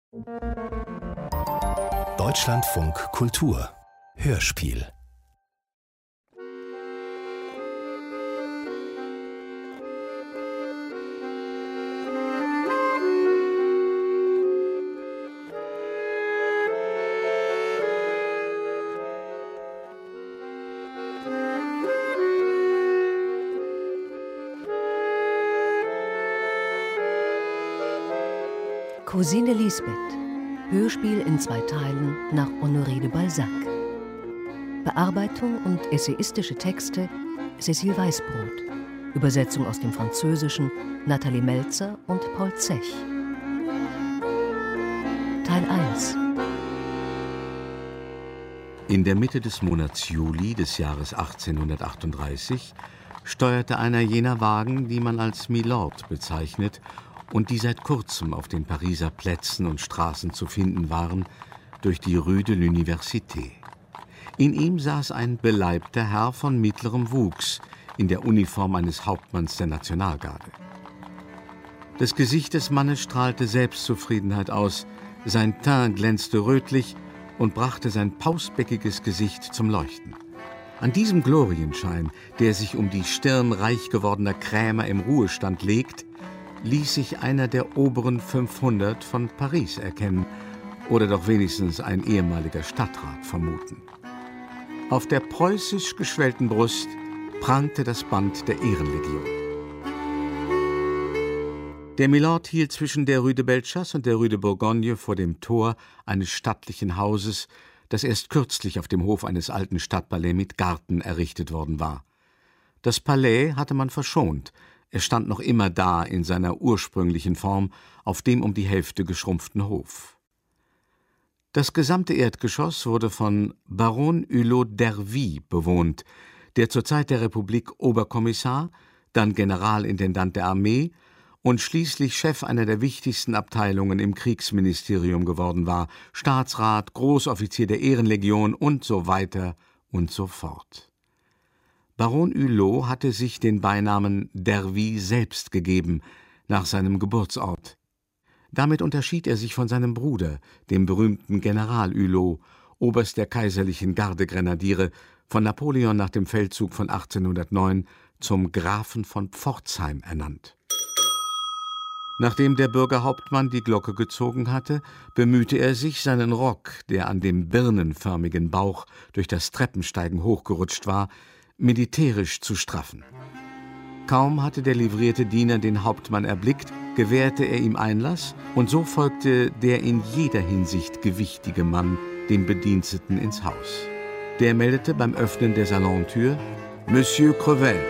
Deutschlandfunk Kultur Hörspiel. Cousine Lisbeth. Hörspiel in 2 Teilen nach Honoré de Balzac. Bearbeitung und essayistische Texte Cécile Weißbrot. Übersetzung aus dem Französischen Nathalie Melzer und Paul Zech. Teil 1. In der Mitte des Monats Juli des Jahres 1838 steuerte einer jener Wagen, die man als Milord bezeichnet und die seit kurzem auf den Pariser Plätzen und Straßen zu finden waren, durch die Rue de l'Université. In ihm saß ein beleibter Herr von mittlerem Wuchs in der Uniform eines Hauptmanns der Nationalgarde. Das Gesicht des Mannes strahlte Selbstzufriedenheit aus, sein Teint glänzte rötlich und brachte sein pausbäckiges Gesicht zum Leuchten. An diesem Glorienschein, der sich um die Stirn reich gewordener Krämer im Ruhestand legt, ließ sich einer der oberen 500 von Paris erkennen oder doch wenigstens ein ehemaliger Stadtrat vermuten. Auf der preußisch geschwellten Brust prangte das Band der Ehrenlegion. Der Milord hielt zwischen der Rue de Bellechasse und der Rue de Bourgogne vor dem Tor eines stattlichen Hauses, das erst kürzlich auf dem Hof eines alten Stadtpalais mit Garten errichtet worden war. Das Palais hatte man verschont. Er stand noch immer da in seiner ursprünglichen Form auf dem um die Hälfte geschrumpften Hof. Das gesamte Erdgeschoss wurde von Baron Hulot d'Ervy bewohnt, der zur Zeit der Republik Oberkommissar, dann Generalintendant der Armee und schließlich Chef einer der wichtigsten Abteilungen im Kriegsministerium geworden war, Staatsrat, Großoffizier der Ehrenlegion und so weiter und so fort. Baron Hulot hatte sich den Beinamen d'Ervy selbst gegeben, nach seinem Geburtsort. Damit unterschied er sich von seinem Bruder, dem berühmten General Hulot, Oberst der kaiserlichen Gardegrenadiere, von Napoleon nach dem Feldzug von 1809 zum Grafen von Pforzheim ernannt. Nachdem der Bürgerhauptmann die Glocke gezogen hatte, bemühte er sich, seinen Rock, der an dem birnenförmigen Bauch durch das Treppensteigen hochgerutscht war, militärisch zu straffen. Kaum hatte der livrierte Diener den Hauptmann erblickt, gewährte er ihm Einlass, und so folgte der in jeder Hinsicht gewichtige Mann dem Bediensteten ins Haus. Der meldete beim Öffnen der Salontür: Monsieur Crevel.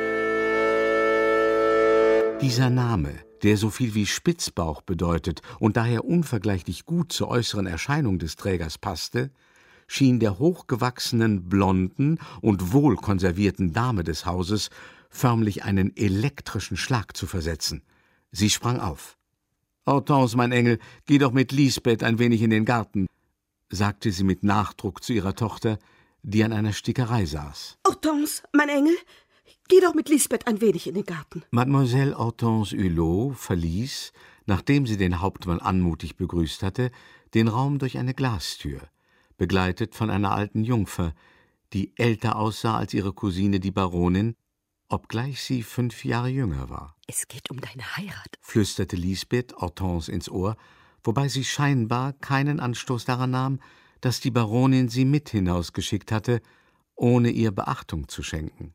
Dieser Name, der so viel wie Spitzbauch bedeutet und daher unvergleichlich gut zur äußeren Erscheinung des Trägers passte, schien der hochgewachsenen, blonden und wohlkonservierten Dame des Hauses förmlich einen elektrischen Schlag zu versetzen. Sie sprang auf. »Hortense, mein Engel, geh doch mit Lisbeth ein wenig in den Garten«, sagte sie mit Nachdruck zu ihrer Tochter, die an einer Stickerei saß. »Hortense, mein Engel, geh doch mit Lisbeth ein wenig in den Garten.« Mademoiselle Hortense Hulot verließ, nachdem sie den Hauptmann anmutig begrüßt hatte, den Raum durch eine Glastür, begleitet von einer alten Jungfer, die älter aussah als ihre Cousine die Baronin, obgleich sie 5 Jahre jünger war. »Es geht um deine Heirat«, flüsterte Lisbeth Hortense ins Ohr, wobei sie scheinbar keinen Anstoß daran nahm, dass die Baronin sie mit hinausgeschickt hatte, ohne ihr Beachtung zu schenken.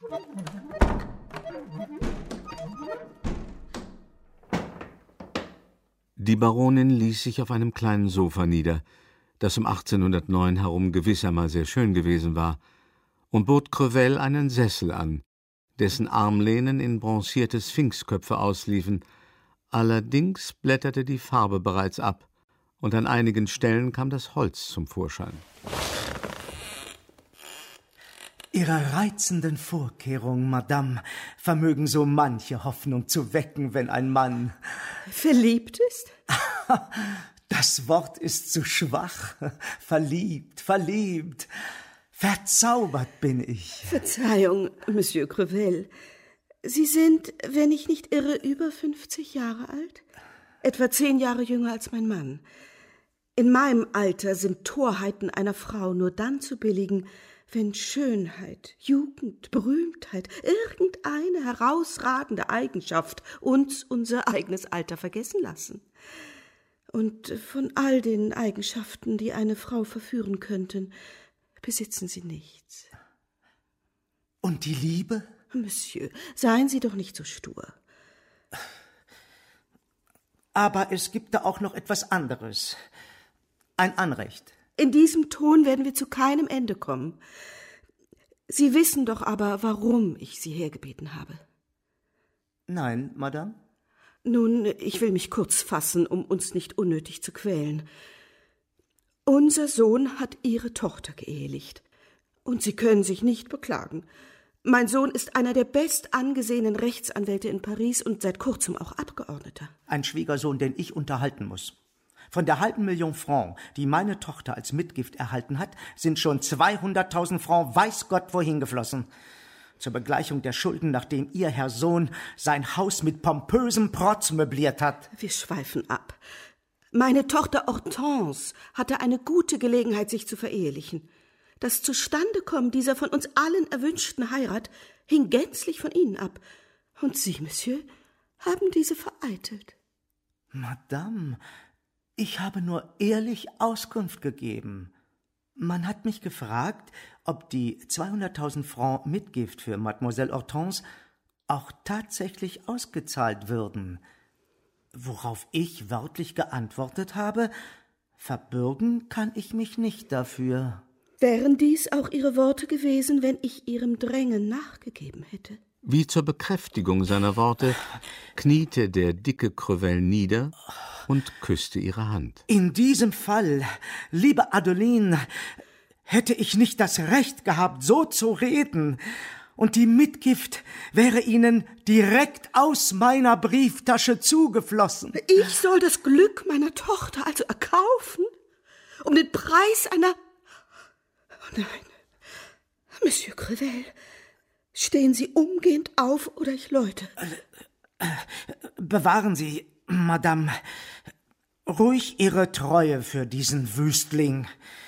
Die Baronin ließ sich auf einem kleinen Sofa nieder, das um 1809 herum gewiss einmal sehr schön gewesen war, und bot Crevel einen Sessel an, dessen Armlehnen in bronzierte Sphinxköpfe ausliefen. Allerdings blätterte die Farbe bereits ab, und an einigen Stellen kam das Holz zum Vorschein. Ihre reizenden Vorkehrungen, Madame, vermögen so manche Hoffnung zu wecken, wenn ein Mann verliebt ist? Das Wort ist zu schwach. Verliebt. Verzaubert bin ich. Verzeihung, Monsieur Crevel. Sie sind, wenn ich nicht irre, über 50 Jahre alt? Etwa 10 Jahre jünger als mein Mann. In meinem Alter sind Torheiten einer Frau nur dann zu billigen, wenn Schönheit, Jugend, Berühmtheit, irgendeine herausragende Eigenschaft uns unser eigenes Alter vergessen lassen. Und von all den Eigenschaften, die eine Frau verführen könnten, besitzen sie nichts. Und die Liebe? Monsieur, seien Sie doch nicht so stur. Aber es gibt da auch noch etwas anderes. Ein Anrecht. In diesem Ton werden wir zu keinem Ende kommen. Sie wissen doch aber, warum ich Sie hergebeten habe. Nein, Madame. Nun, ich will mich kurz fassen, um uns nicht unnötig zu quälen. Unser Sohn hat Ihre Tochter geehelicht. Und Sie können sich nicht beklagen. Mein Sohn ist einer der bestangesehenen Rechtsanwälte in Paris und seit kurzem auch Abgeordneter. Ein Schwiegersohn, den ich unterhalten muss. Von der halben Million Francs, die meine Tochter als Mitgift erhalten hat, sind schon 200.000 Francs weiß Gott wohin geflossen. Zur Begleichung der Schulden, nachdem Ihr Herr Sohn sein Haus mit pompösem Protz möbliert hat. Wir schweifen ab. Meine Tochter Hortense hatte eine gute Gelegenheit, sich zu verehelichen. Das Zustandekommen dieser von uns allen erwünschten Heirat hing gänzlich von Ihnen ab. Und Sie, Monsieur, haben diese vereitelt. Madame, ich habe nur ehrlich Auskunft gegeben. Man hat mich gefragt, ob die 200.000 Francs Mitgift für Mademoiselle Hortense auch tatsächlich ausgezahlt würden. Worauf ich wörtlich geantwortet habe, verbürgen kann ich mich nicht dafür. Wären dies auch Ihre Worte gewesen, wenn ich Ihrem Drängen nachgegeben hätte? Wie zur Bekräftigung seiner Worte kniete der dicke Crevel nieder und küsste ihre Hand. In diesem Fall, liebe Adeline, hätte ich nicht das Recht gehabt, so zu reden, und die Mitgift wäre Ihnen direkt aus meiner Brieftasche zugeflossen. Ich soll das Glück meiner Tochter also erkaufen? Um den Preis einer... Oh nein, Monsieur Crevel, stehen Sie umgehend auf, oder ich läute. Bewahren Sie, Madame, ruhig Ihre Treue für diesen Wüstling.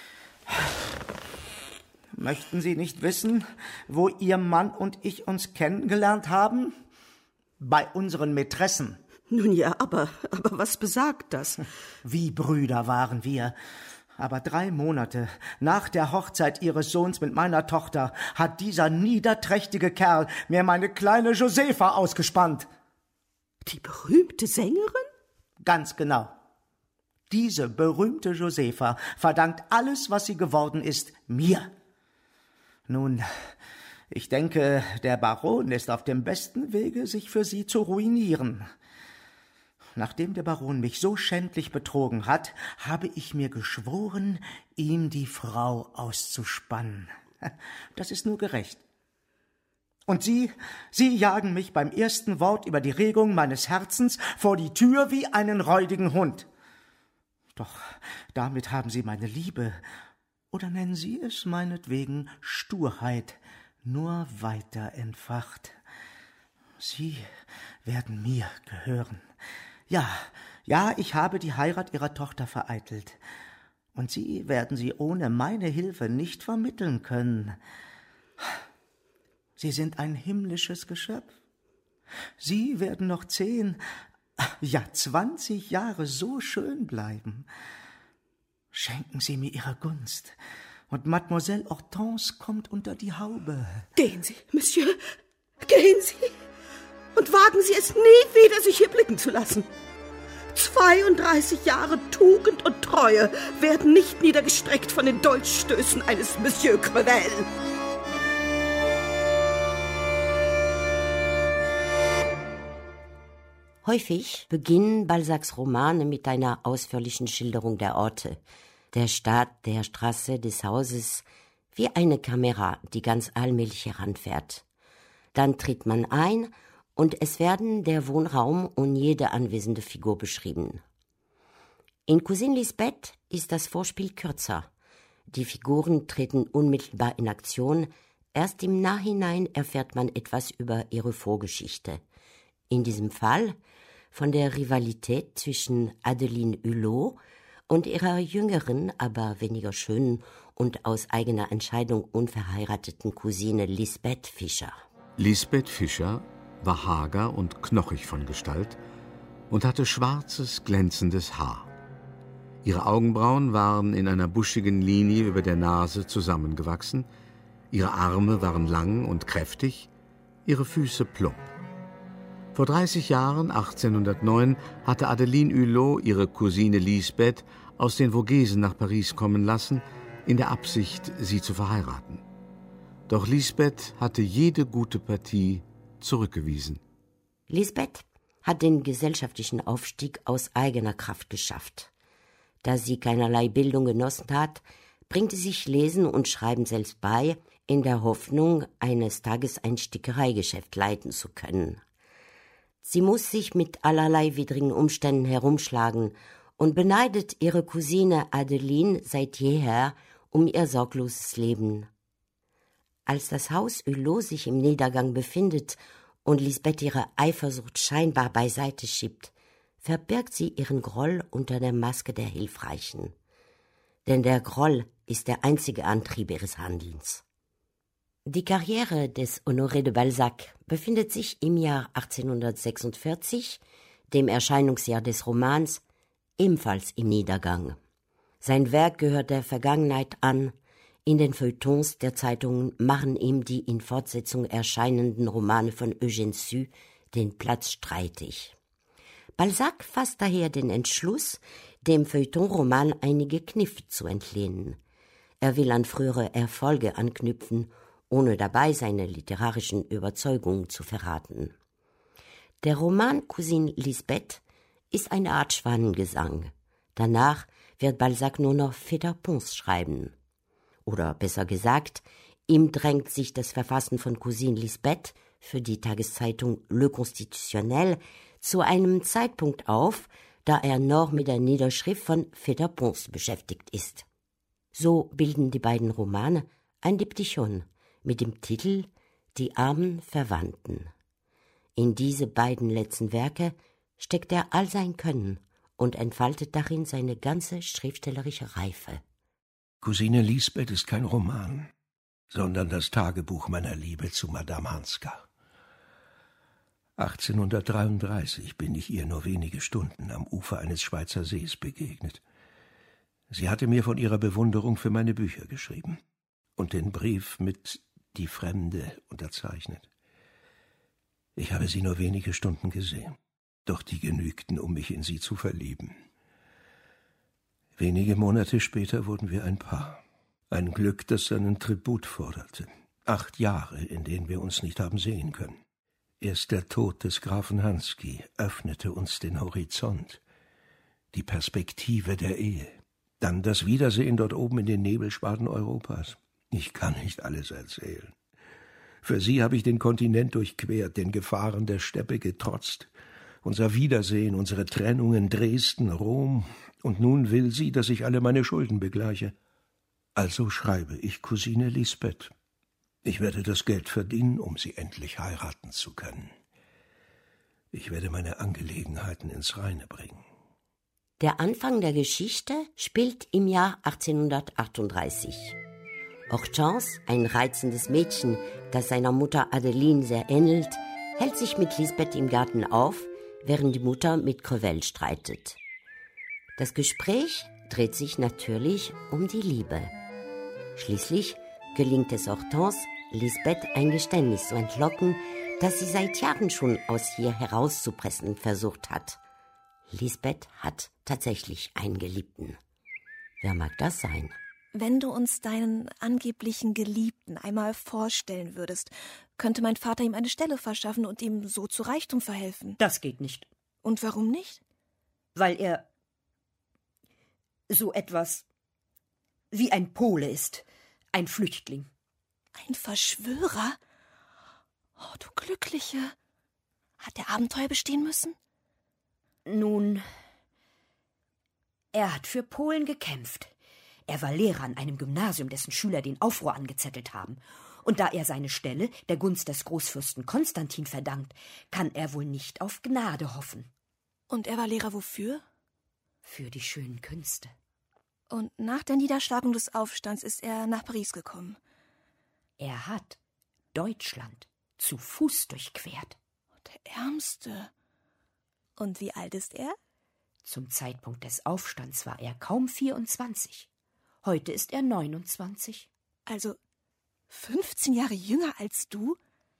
Möchten Sie nicht wissen, wo Ihr Mann und ich uns kennengelernt haben? Bei unseren Mätressen. Nun ja, aber was besagt das? Wie Brüder waren wir. Aber 3 Monate nach der Hochzeit Ihres Sohns mit meiner Tochter hat dieser niederträchtige Kerl mir meine kleine Josefa ausgespannt. Die berühmte Sängerin? Ganz genau. Diese berühmte Josefa verdankt alles, was sie geworden ist, mir. Nun, ich denke, der Baron ist auf dem besten Wege, sich für sie zu ruinieren. Nachdem der Baron mich so schändlich betrogen hat, habe ich mir geschworen, ihm die Frau auszuspannen. Das ist nur gerecht. Und Sie jagen mich beim ersten Wort über die Regung meines Herzens vor die Tür wie einen räudigen Hund. Doch damit haben Sie meine Liebe, oder nennen Sie es meinetwegen Sturheit, nur weiter entfacht. Sie werden mir gehören. Ja, ich habe die Heirat Ihrer Tochter vereitelt. Und Sie werden sie ohne meine Hilfe nicht vermitteln können. Sie sind ein himmlisches Geschöpf. Sie werden noch 10, ja 20 Jahre so schön bleiben. Schenken Sie mir Ihre Gunst, und Mademoiselle Hortense kommt unter die Haube. Gehen Sie, Monsieur, gehen Sie, und wagen Sie es nie wieder, sich hier blicken zu lassen. 32 Jahre Tugend und Treue werden nicht niedergestreckt von den Dolchstößen eines Monsieur Crevel. Häufig beginnen Balzacs Romane mit einer ausführlichen Schilderung der Orte, der Stadt, der Straße, des Hauses, wie eine Kamera, die ganz allmählich heranfährt. Dann tritt man ein und es werden der Wohnraum und jede anwesende Figur beschrieben. In Cousine Lisbeth ist das Vorspiel kürzer. Die Figuren treten unmittelbar in Aktion. Erst im Nachhinein erfährt man etwas über ihre Vorgeschichte. In diesem Fall von der Rivalität zwischen Adeline Hulot und ihrer jüngeren, aber weniger schönen und aus eigener Entscheidung unverheirateten Cousine Lisbeth Fischer. Lisbeth Fischer war hager und knochig von Gestalt und hatte schwarzes, glänzendes Haar. Ihre Augenbrauen waren in einer buschigen Linie über der Nase zusammengewachsen, ihre Arme waren lang und kräftig, ihre Füße plump. Vor 30 Jahren, 1809, hatte Adeline Hulot ihre Cousine Lisbeth aus den Vogesen nach Paris kommen lassen, in der Absicht, sie zu verheiraten. Doch Lisbeth hatte jede gute Partie zurückgewiesen. Lisbeth hat den gesellschaftlichen Aufstieg aus eigener Kraft geschafft. Da sie keinerlei Bildung genossen hat, bringte sich Lesen und Schreiben selbst bei, in der Hoffnung, eines Tages ein Stickereigeschäft leiten zu können. Sie muss sich mit allerlei widrigen Umständen herumschlagen und beneidet ihre Cousine Adeline seit jeher um ihr sorgloses Leben. Als das Haus Hulot sich im Niedergang befindet und Lisbeth ihre Eifersucht scheinbar beiseite schiebt, verbirgt sie ihren Groll unter der Maske der Hilfreichen. Denn der Groll ist der einzige Antrieb ihres Handelns. Die Karriere des Honoré de Balzac befindet sich im Jahr 1846, dem Erscheinungsjahr des Romans, ebenfalls im Niedergang. Sein Werk gehört der Vergangenheit an. In den Feuilletons der Zeitungen machen ihm die in Fortsetzung erscheinenden Romane von Eugène Sue den Platz streitig. Balzac fasst daher den Entschluss, dem Feuilleton-Roman einige Kniffe zu entlehnen. Er will an frühere Erfolge anknüpfen, ohne dabei seine literarischen Überzeugungen zu verraten. Der Roman Cousine Lisbeth ist eine Art Schwanengesang. Danach wird Balzac nur noch Feder-Ponce schreiben. Oder besser gesagt, ihm drängt sich das Verfassen von Cousine Lisbeth für die Tageszeitung Le Constitutionnel zu einem Zeitpunkt auf, da er noch mit der Niederschrift von Feder-Ponce beschäftigt ist. So bilden die beiden Romane ein Diptychon mit dem Titel »Die armen Verwandten«. In diese beiden letzten Werke steckt er all sein Können und entfaltet darin seine ganze schriftstellerische Reife. Cousine Lisbeth ist kein Roman, sondern das Tagebuch meiner Liebe zu Madame Hanska. 1833 bin ich ihr nur wenige Stunden am Ufer eines Schweizer Sees begegnet. Sie hatte mir von ihrer Bewunderung für meine Bücher geschrieben und den Brief mit »Die Fremde« unterzeichnet. Ich habe sie nur wenige Stunden gesehen, doch die genügten, um mich in sie zu verlieben. Wenige Monate später wurden wir ein Paar. Ein Glück, das seinen Tribut forderte. 8 Jahre, in denen wir uns nicht haben sehen können. Erst der Tod des Grafen Hansky öffnete uns den Horizont, die Perspektive der Ehe. Dann das Wiedersehen dort oben in den Nebelschwaden Europas. Ich kann nicht alles erzählen. Für sie habe ich den Kontinent durchquert, den Gefahren der Steppe getrotzt. Unser Wiedersehen, unsere Trennungen, Dresden, Rom. Und nun will sie, dass ich alle meine Schulden begleiche. Also schreibe ich Cousine Lisbeth. Ich werde das Geld verdienen, um sie endlich heiraten zu können. Ich werde meine Angelegenheiten ins Reine bringen. Der Anfang der Geschichte spielt im Jahr 1838. Hortense, ein reizendes Mädchen, das seiner Mutter Adeline sehr ähnelt, hält sich mit Lisbeth im Garten auf, während die Mutter mit Crevel streitet. Das Gespräch dreht sich natürlich um die Liebe. Schließlich gelingt es Hortense, Lisbeth ein Geständnis zu entlocken, das sie seit Jahren schon aus ihr herauszupressen versucht hat. Lisbeth hat tatsächlich einen Geliebten. Wer mag das sein? Wenn du uns deinen angeblichen Geliebten einmal vorstellen würdest, könnte mein Vater ihm eine Stelle verschaffen und ihm so zu Reichtum verhelfen. Das geht nicht. Und warum nicht? Weil er so etwas wie ein Pole ist, ein Flüchtling. Ein Verschwörer? Oh, du Glückliche. Hat er Abenteuer bestehen müssen? Nun, er hat für Polen gekämpft. Er war Lehrer an einem Gymnasium, dessen Schüler den Aufruhr angezettelt haben. Und da er seine Stelle der Gunst des Großfürsten Konstantin verdankt, kann er wohl nicht auf Gnade hoffen. Und er war Lehrer wofür? Für die schönen Künste. Und nach der Niederschlagung des Aufstands ist er nach Paris gekommen. Er hat Deutschland zu Fuß durchquert. Der Ärmste. Und wie alt ist er? Zum Zeitpunkt des Aufstands war er kaum 24. Heute ist er 29. Also 15 Jahre jünger als du?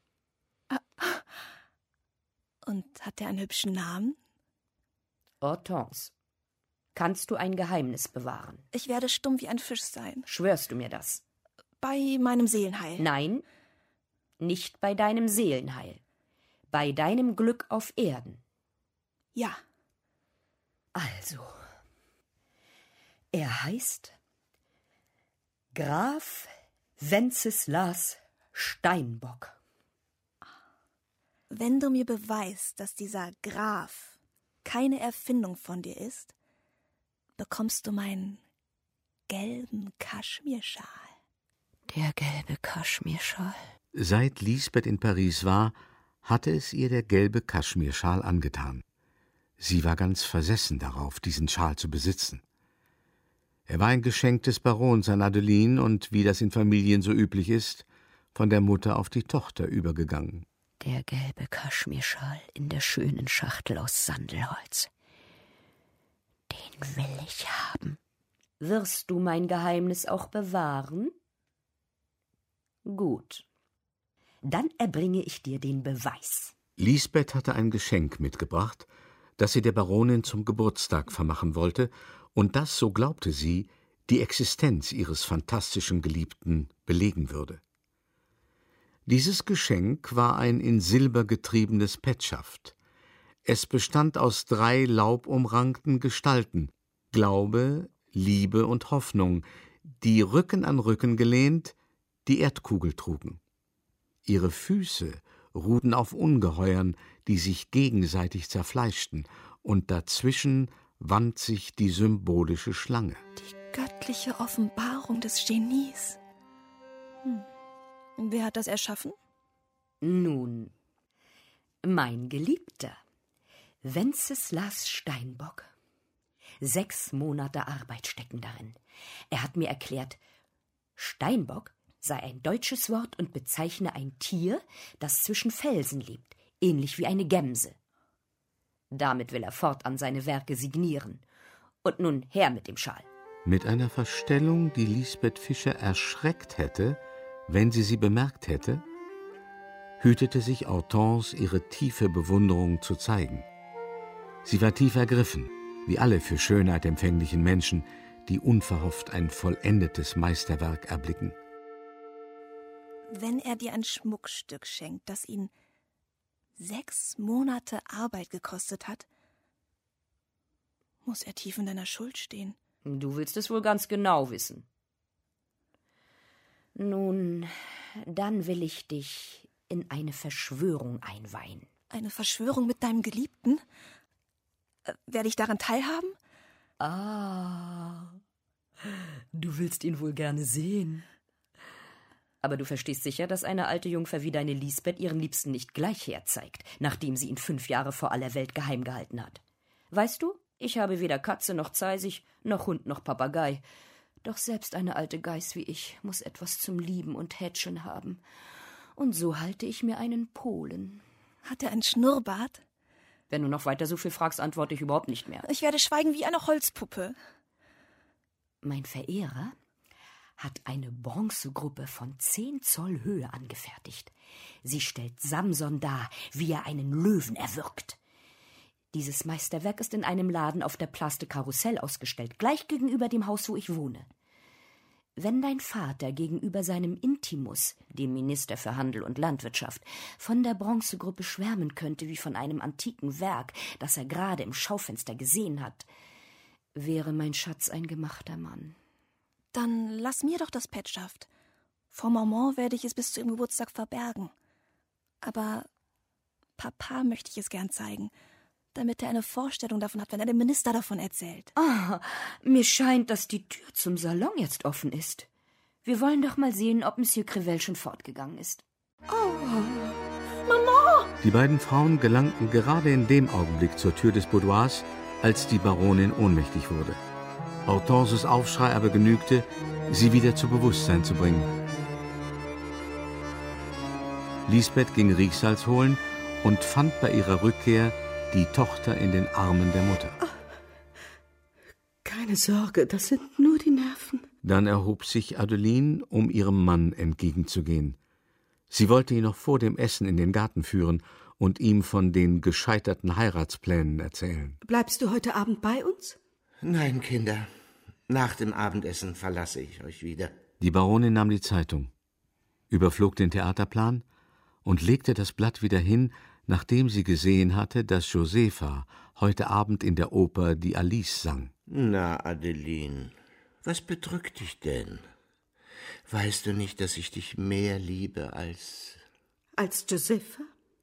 Und hat er einen hübschen Namen? Hortense. Kannst du ein Geheimnis bewahren? Ich werde stumm wie ein Fisch sein. Schwörst du mir das? Bei meinem Seelenheil. Nein, nicht bei deinem Seelenheil. Bei deinem Glück auf Erden. Ja. Also, er heißt Graf Wenceslas Steinbock. Wenn du mir beweist, dass dieser Graf keine Erfindung von dir ist, bekommst du meinen gelben Kaschmirschal. Der gelbe Kaschmirschal. Seit Lisbeth in Paris war, hatte es ihr der gelbe Kaschmirschal angetan. Sie war ganz versessen darauf, diesen Schal zu besitzen. Er war ein Geschenk des Barons an Adeline und, wie das in Familien so üblich ist, von der Mutter auf die Tochter übergegangen. Der gelbe Kaschmirschal in der schönen Schachtel aus Sandelholz. Den will ich haben. Wirst du mein Geheimnis auch bewahren? Gut. Dann erbringe ich dir den Beweis. Lisbeth hatte ein Geschenk mitgebracht, das sie der Baronin zum Geburtstag vermachen wollte, und das, so glaubte sie, die Existenz ihres fantastischen Geliebten belegen würde. Dieses Geschenk war ein in Silber getriebenes Petschaft. Es bestand aus 3 laubumrankten Gestalten, Glaube, Liebe und Hoffnung, die Rücken an Rücken gelehnt die Erdkugel trugen. Ihre Füße ruhten auf Ungeheuern, die sich gegenseitig zerfleischten, und dazwischen wand sich die symbolische Schlange. Die göttliche Offenbarung des Genies. Wer hat das erschaffen? Nun, mein Geliebter, Wenceslas Steinbock. 6 Monate Arbeit stecken darin. Er hat mir erklärt, Steinbock sei ein deutsches Wort und bezeichne ein Tier, das zwischen Felsen lebt, ähnlich wie eine Gemse. Damit will er fortan seine Werke signieren. Und nun her mit dem Schal. Mit einer Verstellung, die Lisbeth Fischer erschreckt hätte, wenn sie bemerkt hätte, hütete sich Hortense, ihre tiefe Bewunderung zu zeigen. Sie war tief ergriffen, wie alle für Schönheit empfänglichen Menschen, die unverhofft ein vollendetes Meisterwerk erblicken. Wenn er dir ein Schmuckstück schenkt, das ihn 6 Monate Arbeit gekostet hat, muss er tief in deiner Schuld stehen. Du willst es wohl ganz genau wissen. Nun, dann will ich dich in eine Verschwörung einweihen. Eine Verschwörung mit deinem Geliebten? Werde ich daran teilhaben? Ah, du willst ihn wohl gerne sehen. Aber du verstehst sicher, dass eine alte Jungfer wie deine Lisbeth ihren Liebsten nicht gleich herzeigt, nachdem sie ihn 5 Jahre vor aller Welt geheim gehalten hat. Weißt du, ich habe weder Katze noch Zeisig, noch Hund noch Papagei. Doch selbst eine alte Geiß wie ich muss etwas zum Lieben und Hätscheln haben. Und so halte ich mir einen Polen. Hat er einen Schnurrbart? Wenn du noch weiter so viel fragst, antworte ich überhaupt nicht mehr. Ich werde schweigen wie eine Holzpuppe. Mein Verehrer hat eine Bronzegruppe von 10 Zoll Höhe angefertigt. Sie stellt Samson dar, wie er einen Löwen erwürgt. Dieses Meisterwerk ist in einem Laden auf der Place de Carrousel ausgestellt, gleich gegenüber dem Haus, wo ich wohne. Wenn dein Vater gegenüber seinem Intimus, dem Minister für Handel und Landwirtschaft, von der Bronzegruppe schwärmen könnte wie von einem antiken Werk, das er gerade im Schaufenster gesehen hat, wäre mein Schatz ein gemachter Mann. Dann lass mir doch das Petschaft. Vor Maman werde ich es bis zu ihrem Geburtstag verbergen. Aber Papa möchte ich es gern zeigen, damit er eine Vorstellung davon hat, wenn er dem Minister davon erzählt. Ah, mir scheint, dass die Tür zum Salon jetzt offen ist. Wir wollen doch mal sehen, ob Monsieur Crevel schon fortgegangen ist. Oh, Maman! Die beiden Frauen gelangten gerade in dem Augenblick zur Tür des Boudoirs, als die Baronin ohnmächtig wurde. Hortenses Aufschrei aber genügte, sie wieder zu Bewusstsein zu bringen. Lisbeth ging Riechsalz holen und fand bei ihrer Rückkehr die Tochter in den Armen der Mutter. Keine Sorge, das sind nur die Nerven. Dann erhob sich Adeline, um ihrem Mann entgegenzugehen. Sie wollte ihn noch vor dem Essen in den Garten führen und ihm von den gescheiterten Heiratsplänen erzählen. Bleibst du heute Abend bei uns? Nein, Kinder. Nach dem Abendessen verlasse ich euch wieder. Die Baronin nahm die Zeitung, überflog den Theaterplan und legte das Blatt wieder hin, nachdem sie gesehen hatte, dass Josefa heute Abend in der Oper die Alice sang. Na, Adeline, was bedrückt dich denn? Weißt du nicht, dass ich dich mehr liebe als... Als Josefa?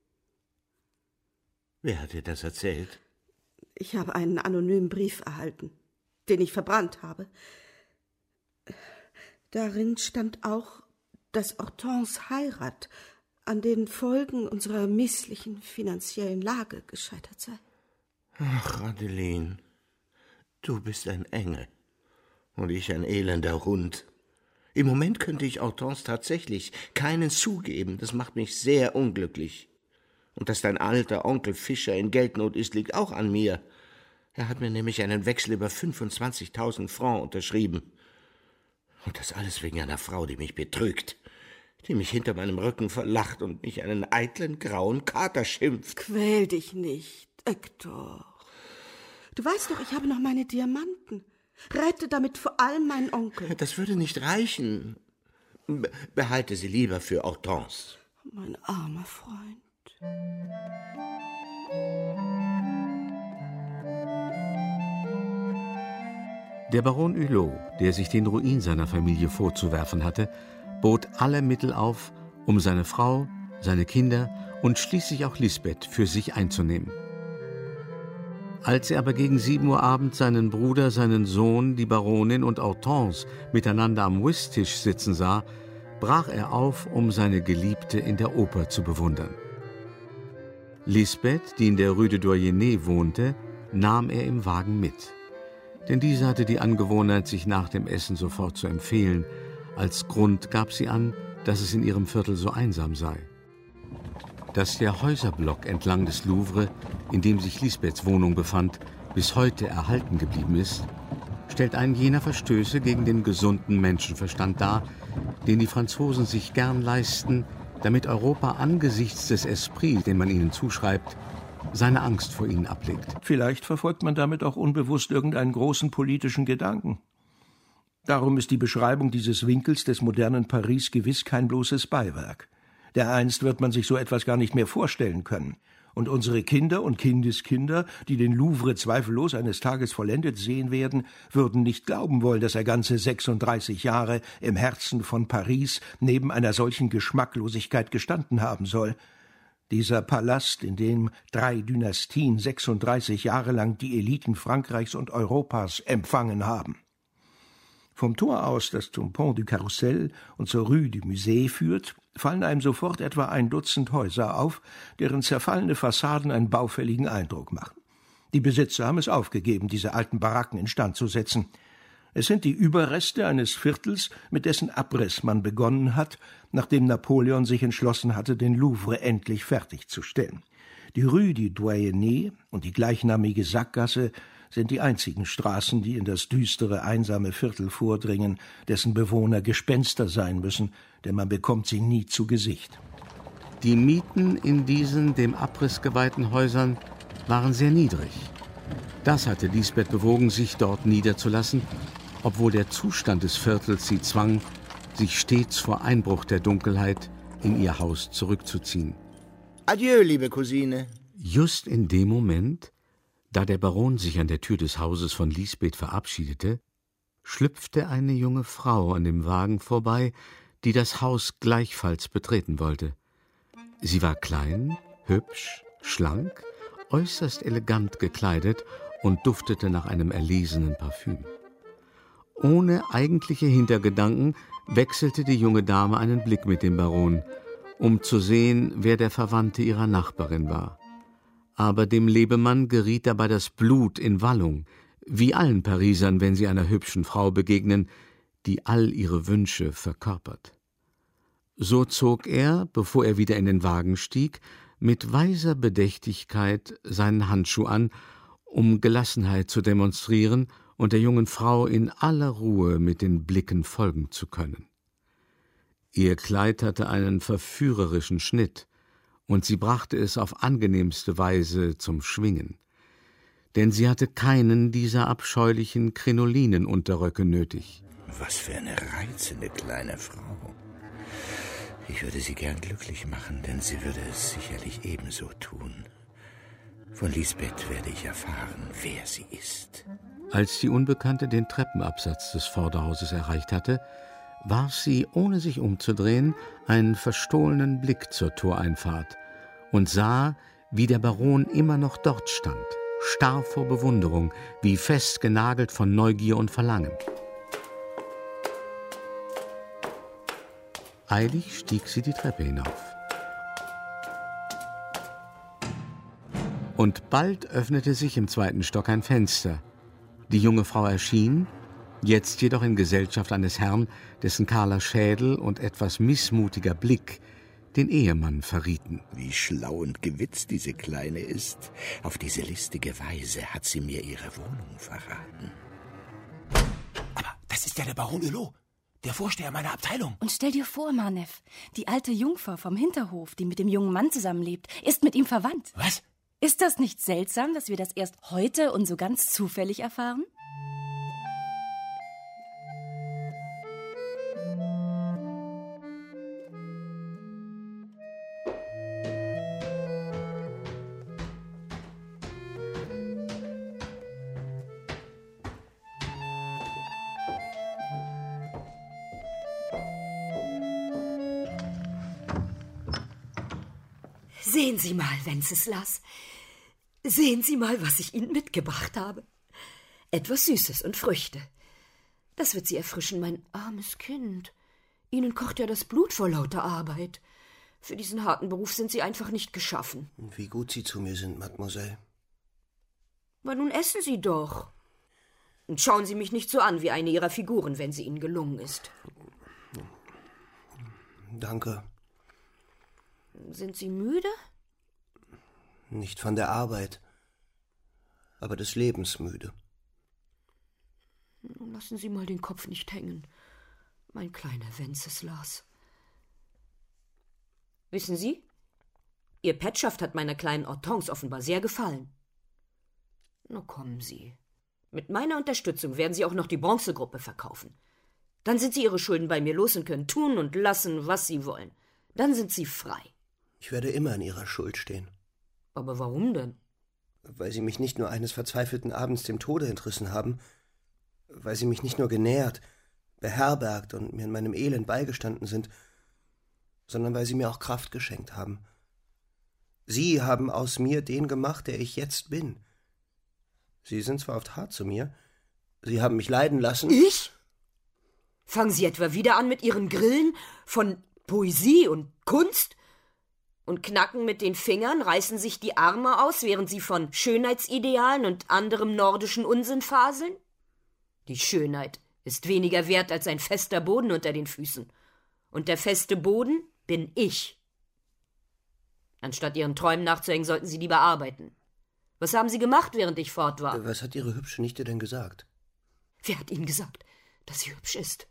Wer hat dir das erzählt? Ich habe einen anonymen Brief erhalten, den ich verbrannt habe. Darin stand auch, dass Hortense Heirat an den Folgen unserer misslichen finanziellen Lage gescheitert sei. Ach, Adeline, du bist ein Engel und ich ein elender Hund. Im Moment könnte ich Hortense tatsächlich keinen zugeben. Das macht mich sehr unglücklich. Und dass dein alter Onkel Fischer in Geldnot ist, liegt auch an mir. Er hat mir nämlich einen Wechsel über 25.000 Francs unterschrieben. Und das alles wegen einer Frau, die mich betrügt, die mich hinter meinem Rücken verlacht und mich einen eitlen, grauen Kater schimpft. Quäl dich nicht, Hector. Du weißt doch, ich habe noch meine Diamanten. Rette damit vor allem meinen Onkel. Das würde nicht reichen. Behalte sie lieber für Hortense. Mein armer Freund. Der Baron Hulot, der sich den Ruin seiner Familie vorzuwerfen hatte, bot alle Mittel auf, um seine Frau, seine Kinder und schließlich auch Lisbeth für sich einzunehmen. Als er aber gegen 7 Uhr abends seinen Bruder, seinen Sohn, die Baronin und Hortense miteinander am Whisttisch sitzen sah, brach er auf, um seine Geliebte in der Oper zu bewundern. Lisbeth, die in der Rue de Doyenné wohnte, nahm er im Wagen mit. Denn diese hatte die Angewohnheit, sich nach dem Essen sofort zu empfehlen. Als Grund gab sie an, dass es in ihrem Viertel so einsam sei. Dass der Häuserblock entlang des Louvre, in dem sich Lisbeths Wohnung befand, bis heute erhalten geblieben ist, stellt einen jener Verstöße gegen den gesunden Menschenverstand dar, den die Franzosen sich gern leisten, damit Europa angesichts des Esprits, den man ihnen zuschreibt, seine Angst vor ihnen ablegt. Vielleicht verfolgt man damit auch unbewusst irgendeinen großen politischen Gedanken. Darum ist die Beschreibung dieses Winkels des modernen Paris gewiss kein bloßes Beiwerk. Dereinst wird man sich so etwas gar nicht mehr vorstellen können. Und unsere Kinder und Kindeskinder, die den Louvre zweifellos eines Tages vollendet sehen werden, würden nicht glauben wollen, dass er ganze 36 Jahre im Herzen von Paris neben einer solchen Geschmacklosigkeit gestanden haben soll. Dieser Palast, in dem 3 Dynastien 36 Jahre lang die Eliten Frankreichs und Europas empfangen haben. Vom Tor aus, das zum Pont du Carrousel und zur Rue du Musée führt, fallen einem sofort etwa 1 Dutzend Häuser auf, deren zerfallene Fassaden einen baufälligen Eindruck machen. Die Besitzer haben es aufgegeben, diese alten Baracken instand zu setzen. Es sind die Überreste eines Viertels, mit dessen Abriss man begonnen hat, nachdem Napoleon sich entschlossen hatte, den Louvre endlich fertigzustellen. Die Rue du Doyenné und die gleichnamige Sackgasse sind die einzigen Straßen, die in das düstere, einsame Viertel vordringen, dessen Bewohner Gespenster sein müssen, denn man bekommt sie nie zu Gesicht. Die Mieten in diesen dem Abriss geweihten Häusern waren sehr niedrig. Das hatte Lisbeth bewogen, sich dort niederzulassen, obwohl der Zustand des Viertels sie zwang, sich stets vor Einbruch der Dunkelheit in ihr Haus zurückzuziehen. Adieu, liebe Cousine. Just in dem Moment, da der Baron sich an der Tür des Hauses von Lisbeth verabschiedete, schlüpfte eine junge Frau an dem Wagen vorbei, die das Haus gleichfalls betreten wollte. Sie war klein, hübsch, schlank, äußerst elegant gekleidet und duftete nach einem erlesenen Parfüm. Ohne eigentliche Hintergedanken wechselte die junge Dame einen Blick mit dem Baron, um zu sehen, wer der Verwandte ihrer Nachbarin war. Aber dem Lebemann geriet dabei das Blut in Wallung, wie allen Parisern, wenn sie einer hübschen Frau begegnen, die all ihre Wünsche verkörpert. So zog er, bevor er wieder in den Wagen stieg, mit weiser Bedächtigkeit seinen Handschuh an, um Gelassenheit zu demonstrieren und der jungen Frau in aller Ruhe mit den Blicken folgen zu können. Ihr Kleid hatte einen verführerischen Schnitt, und sie brachte es auf angenehmste Weise zum Schwingen. Denn sie hatte keinen dieser abscheulichen Krinolinenunterröcke nötig. Was für eine reizende kleine Frau. Ich würde sie gern glücklich machen, denn sie würde es sicherlich ebenso tun. Von Lisbeth werde ich erfahren, wer sie ist. Als die Unbekannte den Treppenabsatz des Vorderhauses erreicht hatte, warf sie, ohne sich umzudrehen, einen verstohlenen Blick zur Toreinfahrt und sah, wie der Baron immer noch dort stand, starr vor Bewunderung, wie fest genagelt von Neugier und Verlangen. Eilig stieg sie die Treppe hinauf. Und bald öffnete sich im 2. Stock ein Fenster. Die junge Frau erschien, jetzt jedoch in Gesellschaft eines Herrn, dessen kahler Schädel und etwas missmutiger Blick den Ehemann verrieten. Wie schlau und gewitzt diese Kleine ist. Auf diese listige Weise hat sie mir ihre Wohnung verraten. Aber das ist ja der Baron Hulot, der Vorsteher meiner Abteilung. Und stell dir vor, Marnef, die alte Jungfer vom Hinterhof, die mit dem jungen Mann zusammenlebt, ist mit ihm verwandt. Was? Ist das nicht seltsam, dass wir das erst heute und so ganz zufällig erfahren? Sehen Sie mal, Wenceslas. Sehen Sie mal, was ich Ihnen mitgebracht habe. Etwas Süßes und Früchte. Das wird Sie erfrischen, mein armes Kind. Ihnen kocht ja das Blut vor lauter Arbeit. Für diesen harten Beruf sind Sie einfach nicht geschaffen. Wie gut Sie zu mir sind, Mademoiselle. Aber nun essen Sie doch. Und schauen Sie mich nicht so an wie eine Ihrer Figuren, wenn sie Ihnen gelungen ist. Danke. Sind Sie müde? Nicht von der Arbeit, aber des Lebens müde. Nun lassen Sie mal den Kopf nicht hängen, mein kleiner Wenceslas. Wissen Sie, Ihr Petschaft hat meiner kleinen Hortense offenbar sehr gefallen. Na kommen Sie. Mit meiner Unterstützung werden Sie auch noch die Bronzegruppe verkaufen. Dann sind Sie Ihre Schulden bei mir los und können tun und lassen, was Sie wollen. Dann sind Sie frei. Ich werde immer in Ihrer Schuld stehen. Aber warum denn? Weil Sie mich nicht nur eines verzweifelten Abends dem Tode entrissen haben, weil Sie mich nicht nur genährt, beherbergt und mir in meinem Elend beigestanden sind, sondern weil Sie mir auch Kraft geschenkt haben. Sie haben aus mir den gemacht, der ich jetzt bin. Sie sind zwar oft hart zu mir, Sie haben mich leiden lassen. Ich? Fangen Sie etwa wieder an mit Ihren Grillen von Poesie und Kunst? Und knacken mit den Fingern, reißen sich die Arme aus, während Sie von Schönheitsidealen und anderem nordischen Unsinn faseln? Die Schönheit ist weniger wert als ein fester Boden unter den Füßen. Und der feste Boden bin ich. Anstatt Ihren Träumen nachzuhängen, sollten Sie lieber arbeiten. Was haben Sie gemacht, während ich fort war? Was hat Ihre hübsche Nichte denn gesagt? Wer hat Ihnen gesagt, dass sie hübsch ist?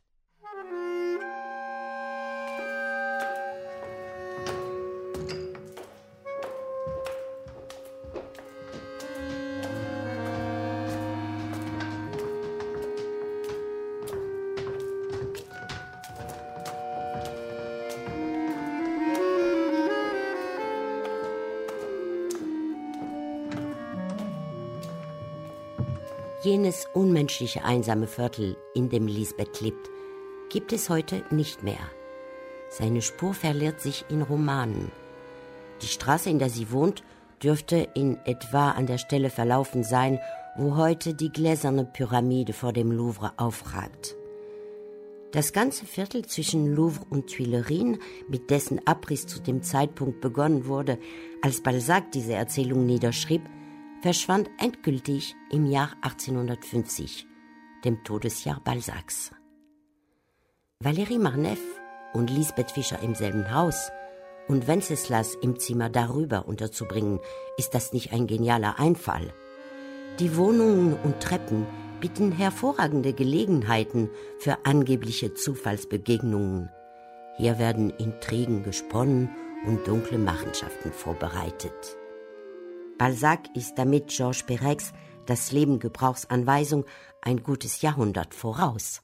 Jenes unmenschliche einsame Viertel, in dem Lisbeth lebt, gibt es heute nicht mehr. Seine Spur verliert sich in Romanen. Die Straße, in der sie wohnt, dürfte in etwa an der Stelle verlaufen sein, wo heute die gläserne Pyramide vor dem Louvre aufragt. Das ganze Viertel zwischen Louvre und Tuilerien, mit dessen Abriss zu dem Zeitpunkt begonnen wurde, als Balzac diese Erzählung niederschrieb, verschwand endgültig im Jahr 1850, dem Todesjahr Balzacs. Valérie Marneffe und Lisbeth Fischer im selben Haus und Wenceslas im Zimmer darüber unterzubringen, ist das nicht ein genialer Einfall? Die Wohnungen und Treppen bieten hervorragende Gelegenheiten für angebliche Zufallsbegegnungen. Hier werden Intrigen gesponnen und dunkle Machenschaften vorbereitet. Balzac ist damit Georges Perec, das Leben Gebrauchsanweisung, ein gutes Jahrhundert voraus.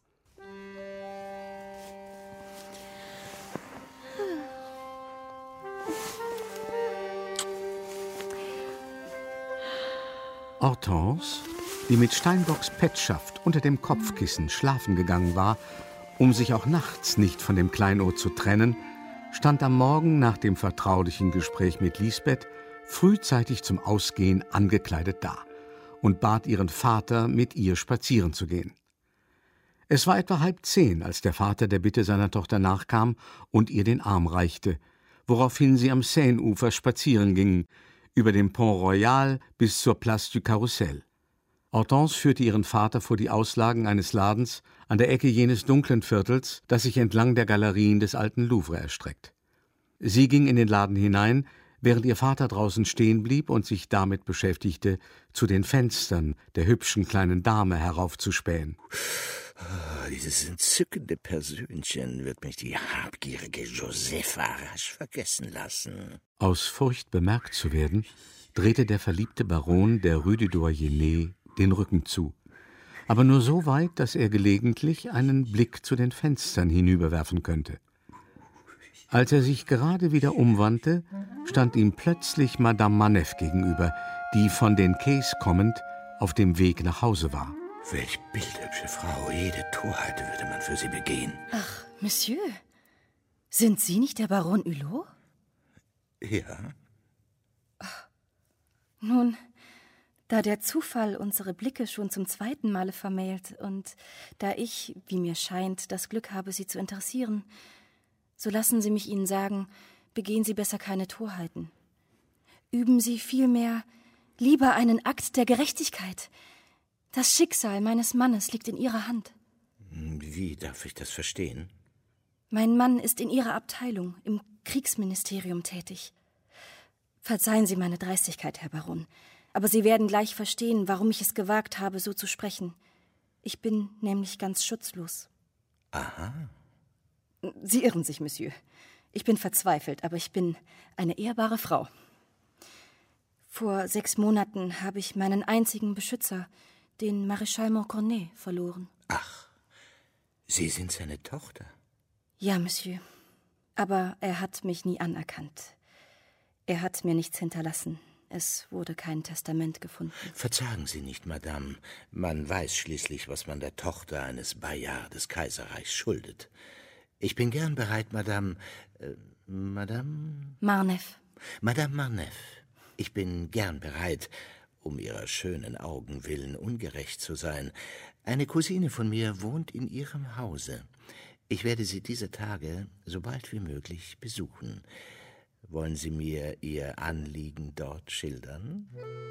Hortense, die mit Steinbocks Petschaft unter dem Kopfkissen schlafen gegangen war, um sich auch nachts nicht von dem Kleinod zu trennen, stand am Morgen nach dem vertraulichen Gespräch mit Lisbeth frühzeitig zum Ausgehen angekleidet da und bat ihren Vater, mit ihr spazieren zu gehen. Es war etwa 9:30, als der Vater der Bitte seiner Tochter nachkam und ihr den Arm reichte, woraufhin sie am Seineufer spazieren gingen, über den Pont Royal bis zur Place du Carrousel. Hortense führte ihren Vater vor die Auslagen eines Ladens an der Ecke jenes dunklen Viertels, das sich entlang der Galerien des alten Louvre erstreckt. Sie ging in den Laden hinein, während ihr Vater draußen stehen blieb und sich damit beschäftigte, zu den Fenstern der hübschen kleinen Dame heraufzuspähen. Dieses entzückende Persönchen wird mich die habgierige Josepha rasch vergessen lassen. Aus Furcht bemerkt zu werden, drehte der verliebte Baron der Rue du Doyenné den Rücken zu, aber nur so weit, dass er gelegentlich einen Blick zu den Fenstern hinüberwerfen könnte. Als er sich gerade wieder umwandte, stand ihm plötzlich Madame Marneffe gegenüber, die von den Quais kommend auf dem Weg nach Hause war. Welch bildhübsche Frau, jede Torheit würde man für sie begehen. Ach, Monsieur, sind Sie nicht der Baron Hulot? Ja. Ach, nun, da der Zufall unsere Blicke schon zum 2. Male vermählt und da ich, wie mir scheint, das Glück habe, Sie zu interessieren, so lassen Sie mich Ihnen sagen, begehen Sie besser keine Torheiten. Üben Sie vielmehr lieber einen Akt der Gerechtigkeit. Das Schicksal meines Mannes liegt in Ihrer Hand. Wie darf ich das verstehen? Mein Mann ist in Ihrer Abteilung, im Kriegsministerium tätig. Verzeihen Sie meine Dreistigkeit, Herr Baron, aber Sie werden gleich verstehen, warum ich es gewagt habe, so zu sprechen. Ich bin nämlich ganz schutzlos. Aha. Sie irren sich, Monsieur. Ich bin verzweifelt, aber ich bin eine ehrbare Frau. Vor 6 Monaten habe ich meinen einzigen Beschützer, den Maréchal Montcornet, verloren. Ach, Sie sind seine Tochter? Ja, Monsieur. Aber er hat mich nie anerkannt. Er hat mir nichts hinterlassen. Es wurde kein Testament gefunden. Verzagen Sie nicht, Madame. Man weiß schließlich, was man der Tochter eines Bayard des Kaiserreichs schuldet. Ich bin gern bereit, Madame Marneffe. Madame Marneffe, ich bin gern bereit, um Ihrer schönen Augen willen ungerecht zu sein. Eine Cousine von mir wohnt in Ihrem Hause. Ich werde Sie diese Tage so bald wie möglich besuchen. Wollen Sie mir Ihr Anliegen dort schildern?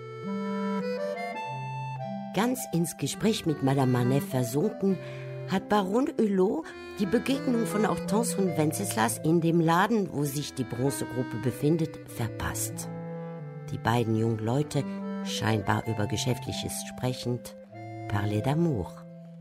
Ganz ins Gespräch mit Madame Marneffe versunken, hat Baron Hulot die Begegnung von Hortense und Wenceslas in dem Laden, wo sich die Bronzegruppe befindet, verpasst. Die beiden jungen Leute, scheinbar über Geschäftliches sprechend, parlaient d'amour.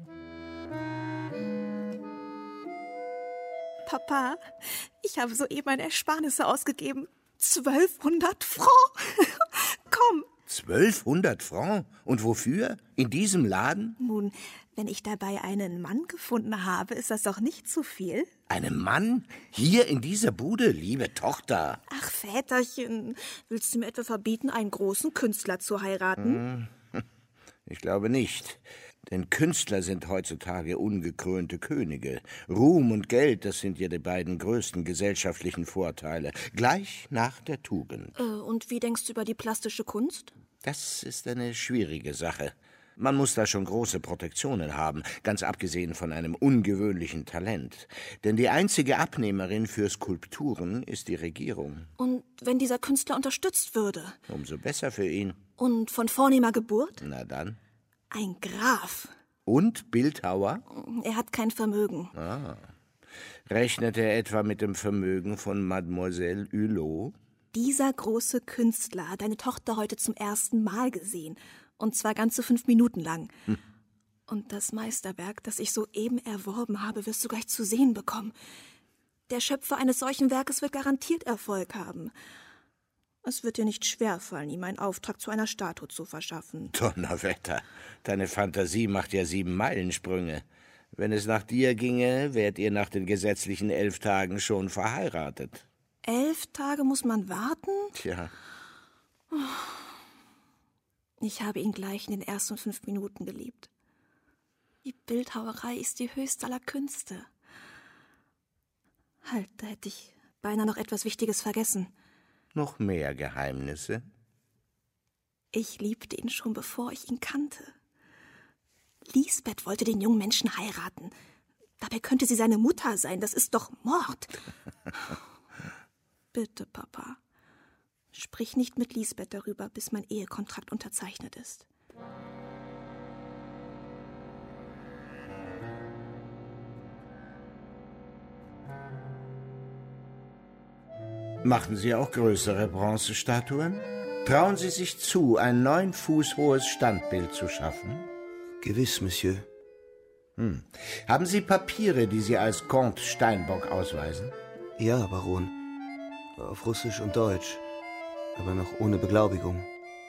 Papa, ich habe soeben meine Ersparnisse ausgegeben. 1200 Francs. Komm. 1200 Francs? Und wofür? In diesem Laden? Nun, wenn ich dabei einen Mann gefunden habe, ist das doch nicht zu viel? Einen Mann? Hier in dieser Bude, liebe Tochter? Ach, Väterchen, willst du mir etwa verbieten, einen großen Künstler zu heiraten? Ich glaube nicht. Denn Künstler sind heutzutage ungekrönte Könige. Ruhm und Geld, das sind ja die beiden größten gesellschaftlichen Vorteile. Gleich nach der Tugend. Und wie denkst du über die plastische Kunst? Das ist eine schwierige Sache. Man muss da schon große Protektionen haben, ganz abgesehen von einem ungewöhnlichen Talent. Denn die einzige Abnehmerin für Skulpturen ist die Regierung. Und wenn dieser Künstler unterstützt würde? Umso besser für ihn. Und von vornehmer Geburt? Na dann. Ein Graf. Und Bildhauer? Er hat kein Vermögen. Ah. Rechnet er etwa mit dem Vermögen von Mademoiselle Hulot? Dieser große Künstler hat deine Tochter heute zum ersten Mal gesehen. Und zwar ganze 5 Minuten lang. Und das Meisterwerk, das ich soeben erworben habe, wirst du gleich zu sehen bekommen. Der Schöpfer eines solchen Werkes wird garantiert Erfolg haben. Es wird dir nicht schwerfallen, ihm einen Auftrag zu einer Statue zu verschaffen. Donnerwetter, deine Fantasie macht ja 7 Meilensprünge. Wenn es nach dir ginge, wärt ihr nach den gesetzlichen 11 Tagen schon verheiratet. 11 Tage muss man warten? Tja. Ich habe ihn gleich in den ersten 5 Minuten geliebt. Die Bildhauerei ist die höchste aller Künste. Halt, da hätte ich beinahe noch etwas Wichtiges vergessen. Noch mehr Geheimnisse? Ich liebte ihn schon, bevor ich ihn kannte. Lisbeth wollte den jungen Menschen heiraten. Dabei könnte sie seine Mutter sein. Das ist doch Mord. Bitte, Papa. Sprich nicht mit Lisbeth darüber, bis mein Ehekontrakt unterzeichnet ist. Machen Sie auch größere Bronzestatuen? Trauen Sie sich zu, ein 9 Fuß hohes Standbild zu schaffen? Gewiss, Monsieur. Haben Sie Papiere, die Sie als Comte Steinbock ausweisen? Ja, Baron. Auf Russisch und Deutsch. Aber noch ohne Beglaubigung.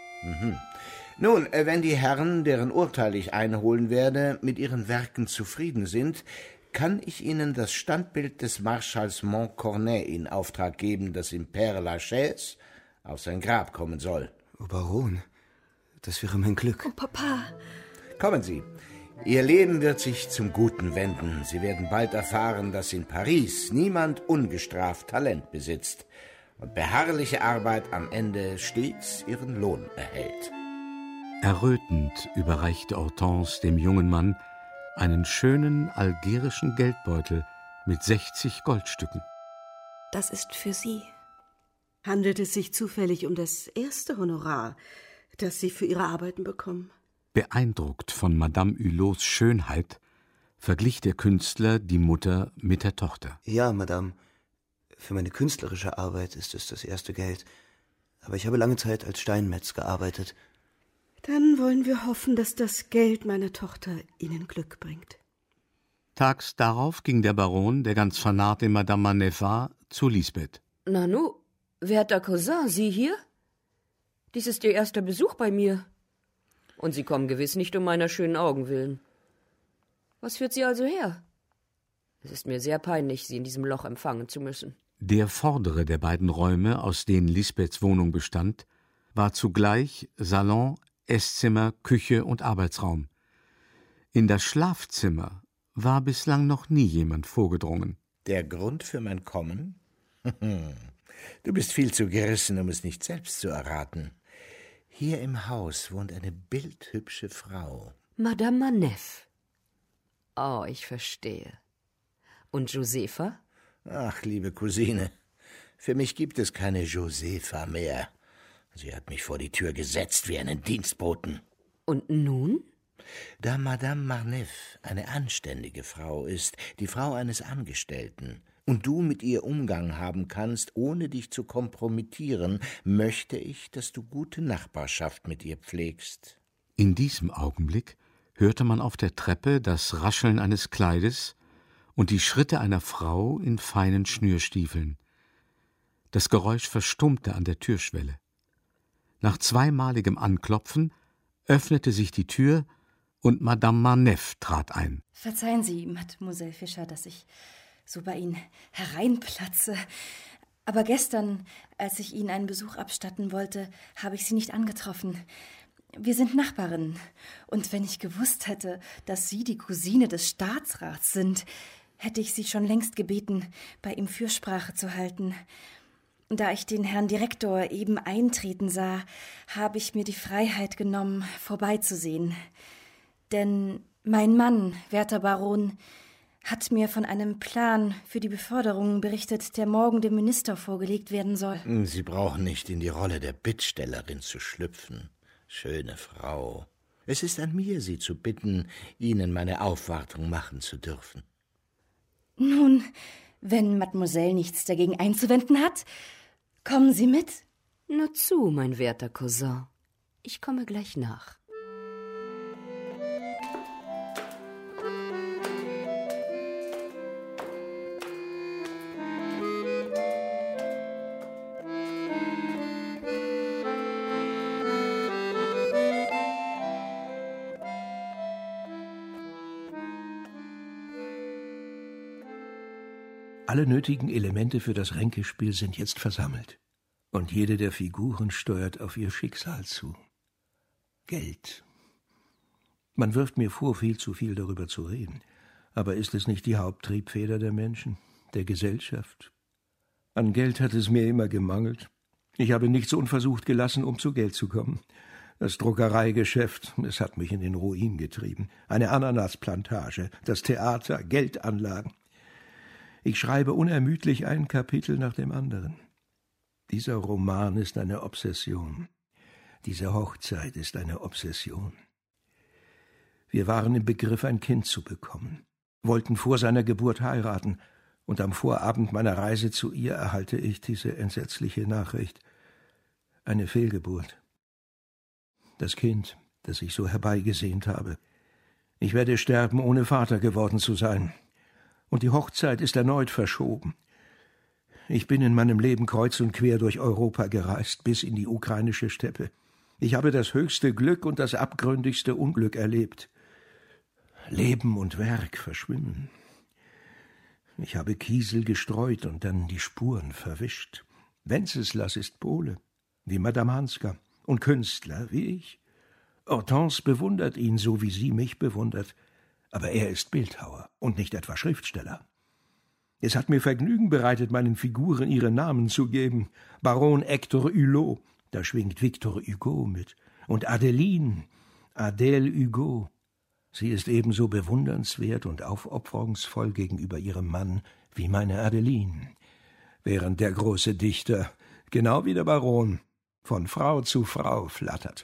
Nun, wenn die Herren, deren Urteil ich einholen werde, mit ihren Werken zufrieden sind, kann ich Ihnen das Standbild des Marschalls Montcornet in Auftrag geben, das im Père Lachaise auf sein Grab kommen soll. Oh, Baron, das wäre mein Glück. Oh, Papa. Kommen Sie. Ihr Leben wird sich zum Guten wenden. Sie werden bald erfahren, dass in Paris niemand ungestraft Talent besitzt und beharrliche Arbeit am Ende stets ihren Lohn erhält. Errötend überreichte Hortense dem jungen Mann einen schönen algerischen Geldbeutel mit 60 Goldstücken. Das ist für Sie. Handelt es sich zufällig um das erste Honorar, das Sie für Ihre Arbeiten bekommen? Beeindruckt von Madame Hulots Schönheit verglich der Künstler die Mutter mit der Tochter. Ja, Madame. Für meine künstlerische Arbeit ist es das erste Geld. Aber ich habe lange Zeit als Steinmetz gearbeitet. Dann wollen wir hoffen, dass das Geld meiner Tochter Ihnen Glück bringt. Tags darauf ging der Baron, der ganz vernarrt in Madame Manef war, zu Lisbeth. Nanu, werter Cousin, Sie hier? Dies ist Ihr erster Besuch bei mir. Und Sie kommen gewiss nicht um meiner schönen Augen willen. Was führt Sie also her? Es ist mir sehr peinlich, Sie in diesem Loch empfangen zu müssen. Der vordere der beiden Räume, aus denen Lisbeths Wohnung bestand, war zugleich Salon, Esszimmer, Küche und Arbeitsraum. In das Schlafzimmer war bislang noch nie jemand vorgedrungen. Der Grund für mein Kommen? Du bist viel zu gerissen, um es nicht selbst zu erraten. Hier im Haus wohnt eine bildhübsche Frau. Madame Manef. Oh, ich verstehe. Und Josefa? Ach, liebe Cousine, für mich gibt es keine Josefa mehr. Sie hat mich vor die Tür gesetzt wie einen Dienstboten. Und nun? Da Madame Marneffe eine anständige Frau ist, die Frau eines Angestellten, und du mit ihr Umgang haben kannst, ohne dich zu kompromittieren, möchte ich, dass du gute Nachbarschaft mit ihr pflegst. In diesem Augenblick hörte man auf der Treppe das Rascheln eines Kleides und die Schritte einer Frau in feinen Schnürstiefeln. Das Geräusch verstummte an der Türschwelle. Nach zweimaligem Anklopfen öffnete sich die Tür und Madame Marneffe trat ein. Verzeihen Sie, Mademoiselle Fischer, dass ich so bei Ihnen hereinplatze. Aber gestern, als ich Ihnen einen Besuch abstatten wollte, habe ich Sie nicht angetroffen. Wir sind Nachbarinnen. Und wenn ich gewusst hätte, dass Sie die Cousine des Staatsrats sind, hätte ich Sie schon längst gebeten, bei ihm Fürsprache zu halten. Da ich den Herrn Direktor eben eintreten sah, habe ich mir die Freiheit genommen, vorbeizusehen. Denn mein Mann, werter Baron, hat mir von einem Plan für die Beförderung berichtet, der morgen dem Minister vorgelegt werden soll. Sie brauchen nicht in die Rolle der Bittstellerin zu schlüpfen, schöne Frau. Es ist an mir, Sie zu bitten, Ihnen meine Aufwartung machen zu dürfen. Nun, wenn Mademoiselle nichts dagegen einzuwenden hat, kommen Sie mit. Nur zu, mein werter Cousin. Ich komme gleich nach. Alle nötigen Elemente für das Ränkespiel sind jetzt versammelt. Und jede der Figuren steuert auf ihr Schicksal zu. Geld. Man wirft mir vor, viel zu viel darüber zu reden. Aber ist es nicht die Haupttriebfeder der Menschen, der Gesellschaft? An Geld hat es mir immer gemangelt. Ich habe nichts unversucht gelassen, um zu Geld zu kommen. Das Druckereigeschäft, es hat mich in den Ruin getrieben. Eine Ananasplantage, das Theater, Geldanlagen. Ich schreibe unermüdlich ein Kapitel nach dem anderen. Dieser Roman ist eine Obsession. Diese Hochzeit ist eine Obsession. Wir waren im Begriff, ein Kind zu bekommen, wollten vor seiner Geburt heiraten, und am Vorabend meiner Reise zu ihr erhalte ich diese entsetzliche Nachricht. Eine Fehlgeburt. Das Kind, das ich so herbeigesehnt habe. Ich werde sterben, ohne Vater geworden zu sein. Und die Hochzeit ist erneut verschoben. Ich bin in meinem Leben kreuz und quer durch Europa gereist, bis in die ukrainische Steppe. Ich habe das höchste Glück und das abgründigste Unglück erlebt. Leben und Werk verschwimmen. Ich habe Kiesel gestreut und dann die Spuren verwischt. Wenceslas ist Pole, wie Madame Hanska, und Künstler, wie ich. Hortense bewundert ihn, so wie sie mich bewundert. Aber er ist Bildhauer und nicht etwa Schriftsteller. Es hat mir Vergnügen bereitet, meinen Figuren ihre Namen zu geben. Baron Hector Hulot, da schwingt Victor Hugo mit. Und Adeline, Adèle Hugo. Sie ist ebenso bewundernswert und aufopferungsvoll gegenüber ihrem Mann wie meine Adeline. Während der große Dichter, genau wie der Baron, von Frau zu Frau flattert.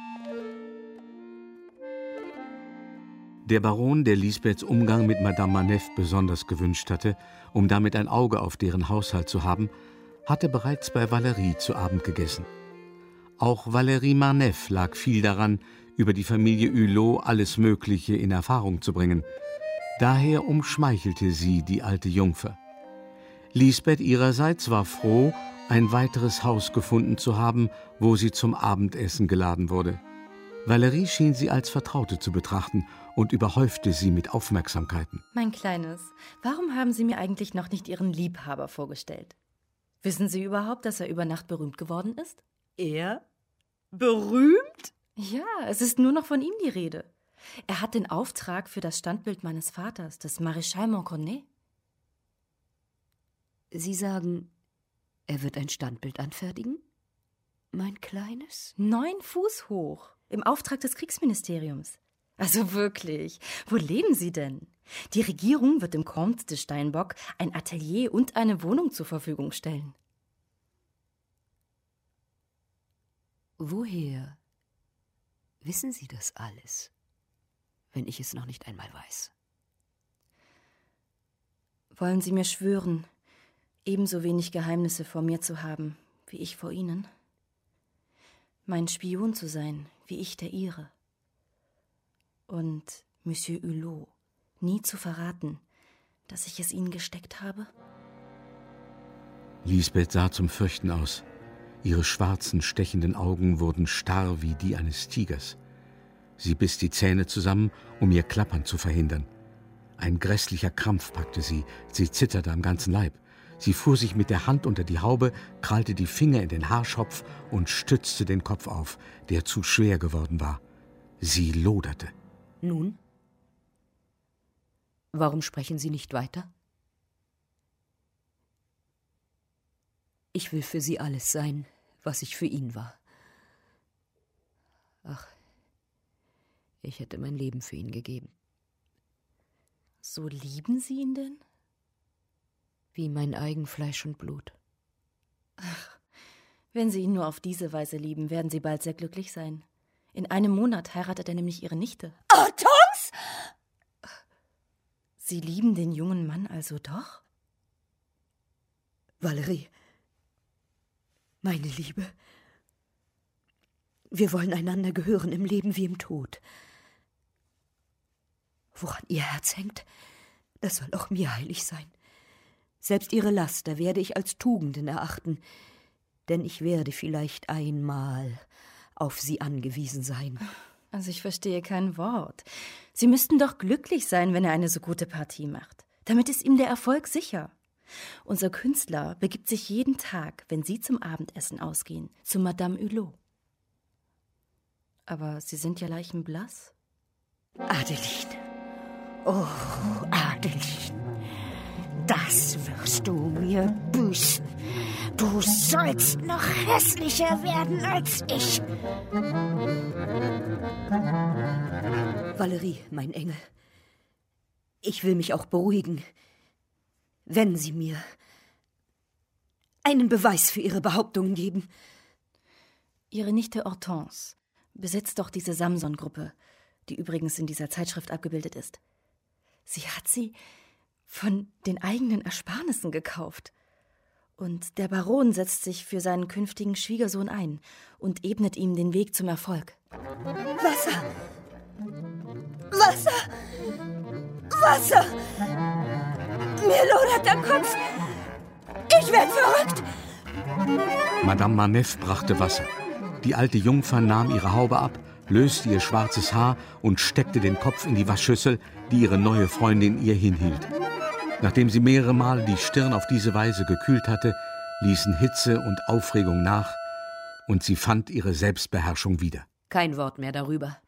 Der Baron, der Lisbeths Umgang mit Madame Manef besonders gewünscht hatte, um damit ein Auge auf deren Haushalt zu haben, hatte bereits bei Valérie zu Abend gegessen. Auch Valérie Marneffe lag viel daran, über die Familie Hulot alles Mögliche in Erfahrung zu bringen. Daher umschmeichelte sie die alte Jungfer. Lisbeth ihrerseits war froh, ein weiteres Haus gefunden zu haben, wo sie zum Abendessen geladen wurde. Valérie schien sie als Vertraute zu betrachten und überhäufte sie mit Aufmerksamkeiten. Mein Kleines, warum haben Sie mir eigentlich noch nicht Ihren Liebhaber vorgestellt? Wissen Sie überhaupt, dass er über Nacht berühmt geworden ist? Er? Berühmt? Ja, es ist nur noch von ihm die Rede. Er hat den Auftrag für das Standbild meines Vaters, des Maréchal Montcornet. Sie sagen, er wird ein Standbild anfertigen? Mein Kleines? 9 Fuß hoch, im Auftrag des Kriegsministeriums. Also wirklich, wo leben Sie denn? Die Regierung wird dem Comte de Steinbock ein Atelier und eine Wohnung zur Verfügung stellen. Woher wissen Sie das alles, wenn ich es noch nicht einmal weiß? Wollen Sie mir schwören, ebenso wenig Geheimnisse vor mir zu haben, wie ich vor Ihnen? Mein Spion zu sein, wie ich der Ihre. Und Monsieur Hulot nie zu verraten, dass ich es Ihnen gesteckt habe? Lisbeth sah zum Fürchten aus. Ihre schwarzen, stechenden Augen wurden starr wie die eines Tigers. Sie biss die Zähne zusammen, um ihr Klappern zu verhindern. Ein grässlicher Krampf packte sie, sie zitterte am ganzen Leib. Sie fuhr sich mit der Hand unter die Haube, krallte die Finger in den Haarschopf und stützte den Kopf auf, der zu schwer geworden war. Sie loderte. Nun? Warum sprechen Sie nicht weiter? Ich will für Sie alles sein, was ich für ihn war. Ach, Ich hätte mein Leben für ihn gegeben. So lieben Sie ihn denn? Wie mein eigen Fleisch und Blut. Ach, wenn Sie ihn nur auf diese Weise lieben, werden Sie bald sehr glücklich sein. In einem Monat heiratet er nämlich Ihre Nichte. Hortense! Sie lieben den jungen Mann also doch? Valerie, meine Liebe, wir wollen einander gehören im Leben wie im Tod. Woran Ihr Herz hängt, das soll auch mir heilig sein. Selbst Ihre Laster werde ich als Tugenden erachten, denn ich werde vielleicht einmal auf Sie angewiesen sein. Also ich verstehe kein Wort. Sie müssten doch glücklich sein, wenn er eine so gute Partie macht. Damit ist ihm der Erfolg sicher. Unser Künstler begibt sich jeden Tag, wenn Sie zum Abendessen ausgehen, zu Madame Hulot. Aber Sie sind ja leichenblass. Adeline, oh Adeline, das wirst du mir büßen. Du sollst noch hässlicher werden als ich. Valerie, mein Engel, ich will mich auch beruhigen, wenn Sie mir einen Beweis für Ihre Behauptungen geben. Ihre Nichte Hortense besitzt doch diese Samson-Gruppe, die übrigens in dieser Zeitschrift abgebildet ist. Sie hat sie von den eigenen Ersparnissen gekauft. Und der Baron setzt sich für seinen künftigen Schwiegersohn ein und ebnet ihm den Weg zum Erfolg. Wasser! Wasser! Wasser! Mir lodert der Kopf! Ich werde verrückt! Madame Marneffe brachte Wasser. Die alte Jungfer nahm ihre Haube ab, löste ihr schwarzes Haar und steckte den Kopf in die Waschschüssel, die ihre neue Freundin ihr hinhielt. Nachdem sie mehrere Male die Stirn auf diese Weise gekühlt hatte, ließen Hitze und Aufregung nach, und sie fand ihre Selbstbeherrschung wieder. Kein Wort mehr darüber.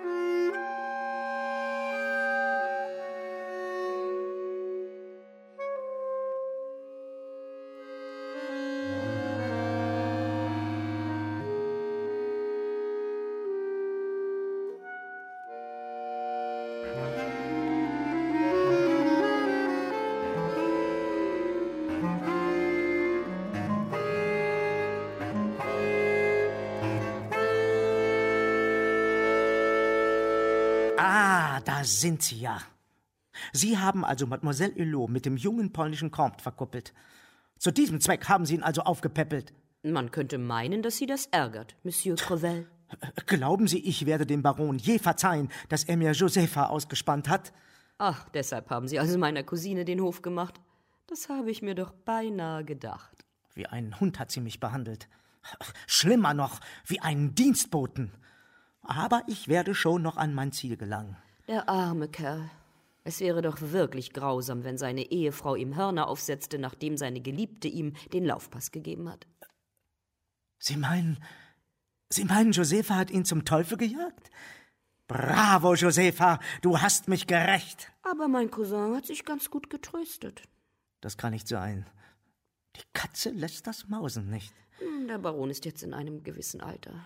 Da sind Sie ja. Sie haben also Mademoiselle Hulot mit dem jungen polnischen Comte verkuppelt. Zu diesem Zweck haben Sie ihn also aufgepäppelt. Man könnte meinen, dass Sie das ärgert, Monsieur Crevel. Glauben Sie, ich werde dem Baron je verzeihen, dass er mir Josepha ausgespannt hat? Ach, deshalb haben Sie also meiner Cousine den Hof gemacht. Das habe ich mir doch beinahe gedacht. Wie ein Hund hat sie mich behandelt. Schlimmer noch, wie einen Dienstboten. Aber ich werde schon noch an mein Ziel gelangen. Der arme Kerl. Es wäre doch wirklich grausam, wenn seine Ehefrau ihm Hörner aufsetzte, nachdem seine Geliebte ihm den Laufpass gegeben hat. Sie meinen, Josepha hat ihn zum Teufel gejagt? Bravo, Josepha, du hast mich gerächt. Aber mein Cousin hat sich ganz gut getröstet. Das kann nicht sein. Die Katze lässt das Mausen nicht. Der Baron ist jetzt in einem gewissen Alter.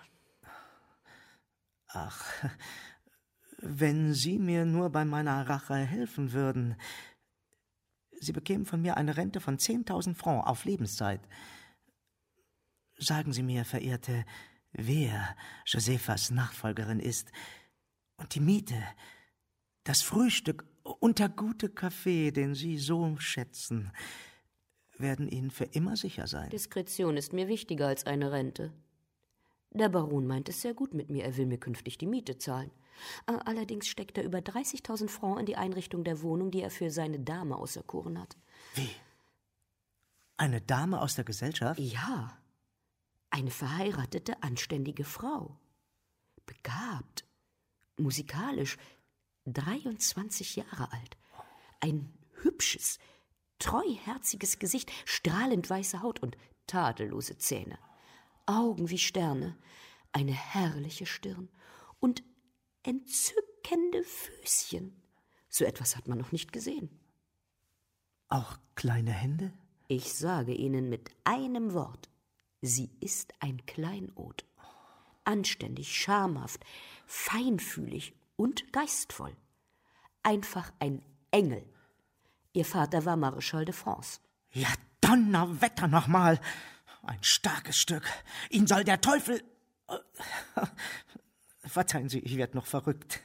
Ach, wenn Sie mir nur bei meiner Rache helfen würden. Sie bekämen von mir eine Rente von 10.000 Francs auf Lebenszeit. Sagen Sie mir, Verehrte, wer Josephas Nachfolgerin ist und die Miete, das Frühstück und der gute Kaffee, den Sie so schätzen, werden Ihnen für immer sicher sein. Diskretion ist mir wichtiger als eine Rente. Der Baron meint es sehr gut mit mir, er will mir künftig die Miete zahlen. Allerdings steckt er über 30.000 Francs in die Einrichtung der Wohnung, die er für seine Dame auserkoren hat. Wie? Eine Dame aus der Gesellschaft? Ja, eine verheiratete, anständige Frau. Begabt, musikalisch, 23 Jahre alt. Ein hübsches, treuherziges Gesicht, strahlend weiße Haut und tadellose Zähne. Augen wie Sterne, eine herrliche Stirn und entzückende Füßchen. So etwas hat man noch nicht gesehen. Auch kleine Hände? Ich sage Ihnen mit einem Wort, sie ist ein Kleinod. Anständig, schamhaft, feinfühlig und geistvoll. Einfach ein Engel. Ihr Vater war Maréchal de France. Ja, Donnerwetter nochmal. Ein starkes Stück. Ihn soll der Teufel... Verzeihen Sie, ich werde noch verrückt.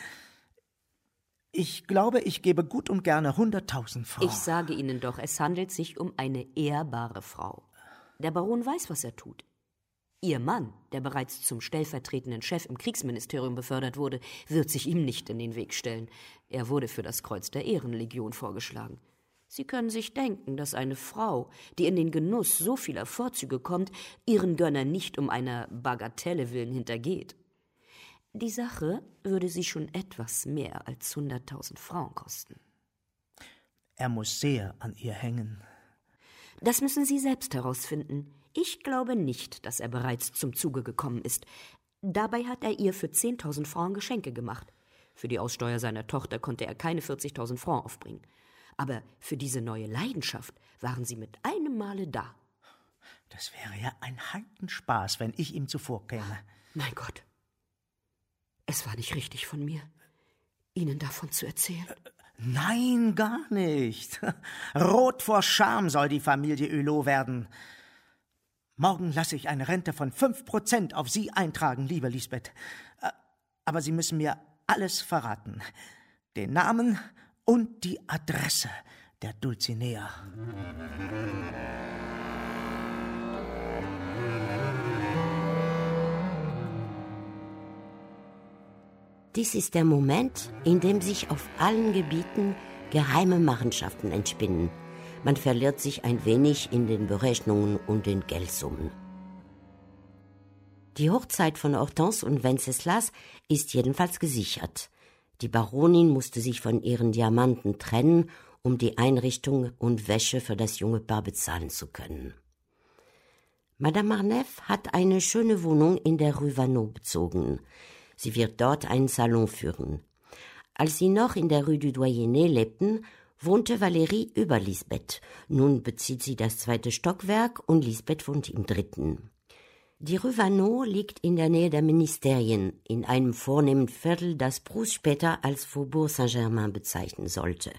Ich glaube, ich gebe gut und gerne 100.000 Francs. Ich sage Ihnen doch, es handelt sich um eine ehrbare Frau. Der Baron weiß, was er tut. Ihr Mann, der bereits zum stellvertretenden Chef im Kriegsministerium befördert wurde, wird sich ihm nicht in den Weg stellen. Er wurde für das Kreuz der Ehrenlegion vorgeschlagen. Sie können sich denken, dass eine Frau, die in den Genuss so vieler Vorzüge kommt, ihren Gönner nicht um einer Bagatelle willen hintergeht. Die Sache würde sie schon etwas mehr als 100.000 Francs kosten. Er muss sehr an ihr hängen. Das müssen Sie selbst herausfinden. Ich glaube nicht, dass er bereits zum Zuge gekommen ist. Dabei hat er ihr für 10.000 Francs Geschenke gemacht. Für die Aussteuer seiner Tochter konnte er keine 40.000 Francs aufbringen. Aber für diese neue Leidenschaft waren sie mit einem Male da. Das wäre ja ein Heidenspaß, wenn ich ihm zuvorkäme. Mein Gott. Es war nicht richtig von mir, Ihnen davon zu erzählen. Nein, gar nicht. Rot vor Scham soll die Familie Hulot werden. Morgen lasse ich eine Rente von 5% auf Sie eintragen, liebe Lisbeth. Aber Sie müssen mir alles verraten. Den Namen und die Adresse der Dulcinea. Dies ist der Moment, in dem sich auf allen Gebieten geheime Machenschaften entspinnen. Man verliert sich ein wenig in den Berechnungen und den Geldsummen. Die Hochzeit von Hortense und Wenceslas ist jedenfalls gesichert. Die Baronin musste sich von ihren Diamanten trennen, um die Einrichtung und Wäsche für das junge Paar bezahlen zu können. Madame Marneffe hat eine schöne Wohnung in der Rue Vaneau bezogen. Sie wird dort einen Salon führen. Als sie noch in der Rue du Doyenné lebten, wohnte Valérie über Lisbeth. Nun bezieht sie das 2. Stockwerk und Lisbeth wohnt im 3. Die Rue Vaneau liegt in der Nähe der Ministerien, in einem vornehmen Viertel, das Proust später als Faubourg Saint-Germain bezeichnen sollte.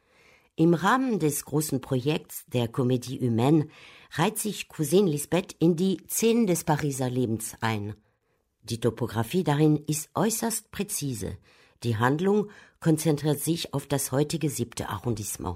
Im Rahmen des großen Projekts der Comédie Humaine reiht sich Cousine Lisbeth in die Szenen des Pariser Lebens ein. Die Topographie darin ist äußerst präzise. Die Handlung konzentriert sich auf das heutige 7. Arrondissement.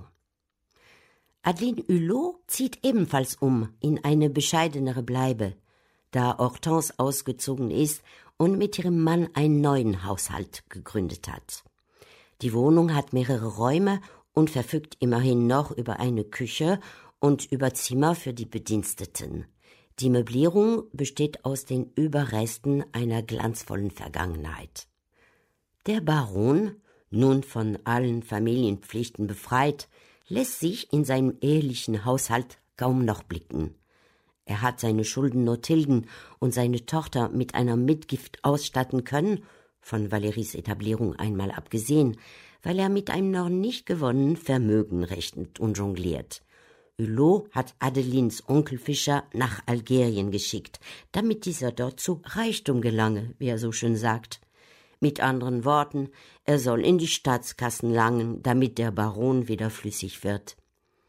Adeline Hulot zieht ebenfalls in eine bescheidenere Bleibe, da Hortense ausgezogen ist und mit ihrem Mann einen neuen Haushalt gegründet hat. Die Wohnung hat mehrere Räume und verfügt immerhin noch über eine Küche und über Zimmer für die Bediensteten. Die Möblierung besteht aus den Überresten einer glanzvollen Vergangenheit. Der Baron, nun von allen Familienpflichten befreit, lässt sich in seinem ehelichen Haushalt kaum noch blicken. Er hat seine Schulden nur tilgen und seine Tochter mit einer Mitgift ausstatten können, von Valéries Etablierung einmal abgesehen, weil er mit einem noch nicht gewonnenen Vermögen rechnet und jongliert. Hulot hat Adelines Onkel Fischer nach Algerien geschickt, damit dieser dort zu Reichtum gelange, wie er so schön sagt. Mit anderen Worten, er soll in die Staatskassen langen, damit der Baron wieder flüssig wird.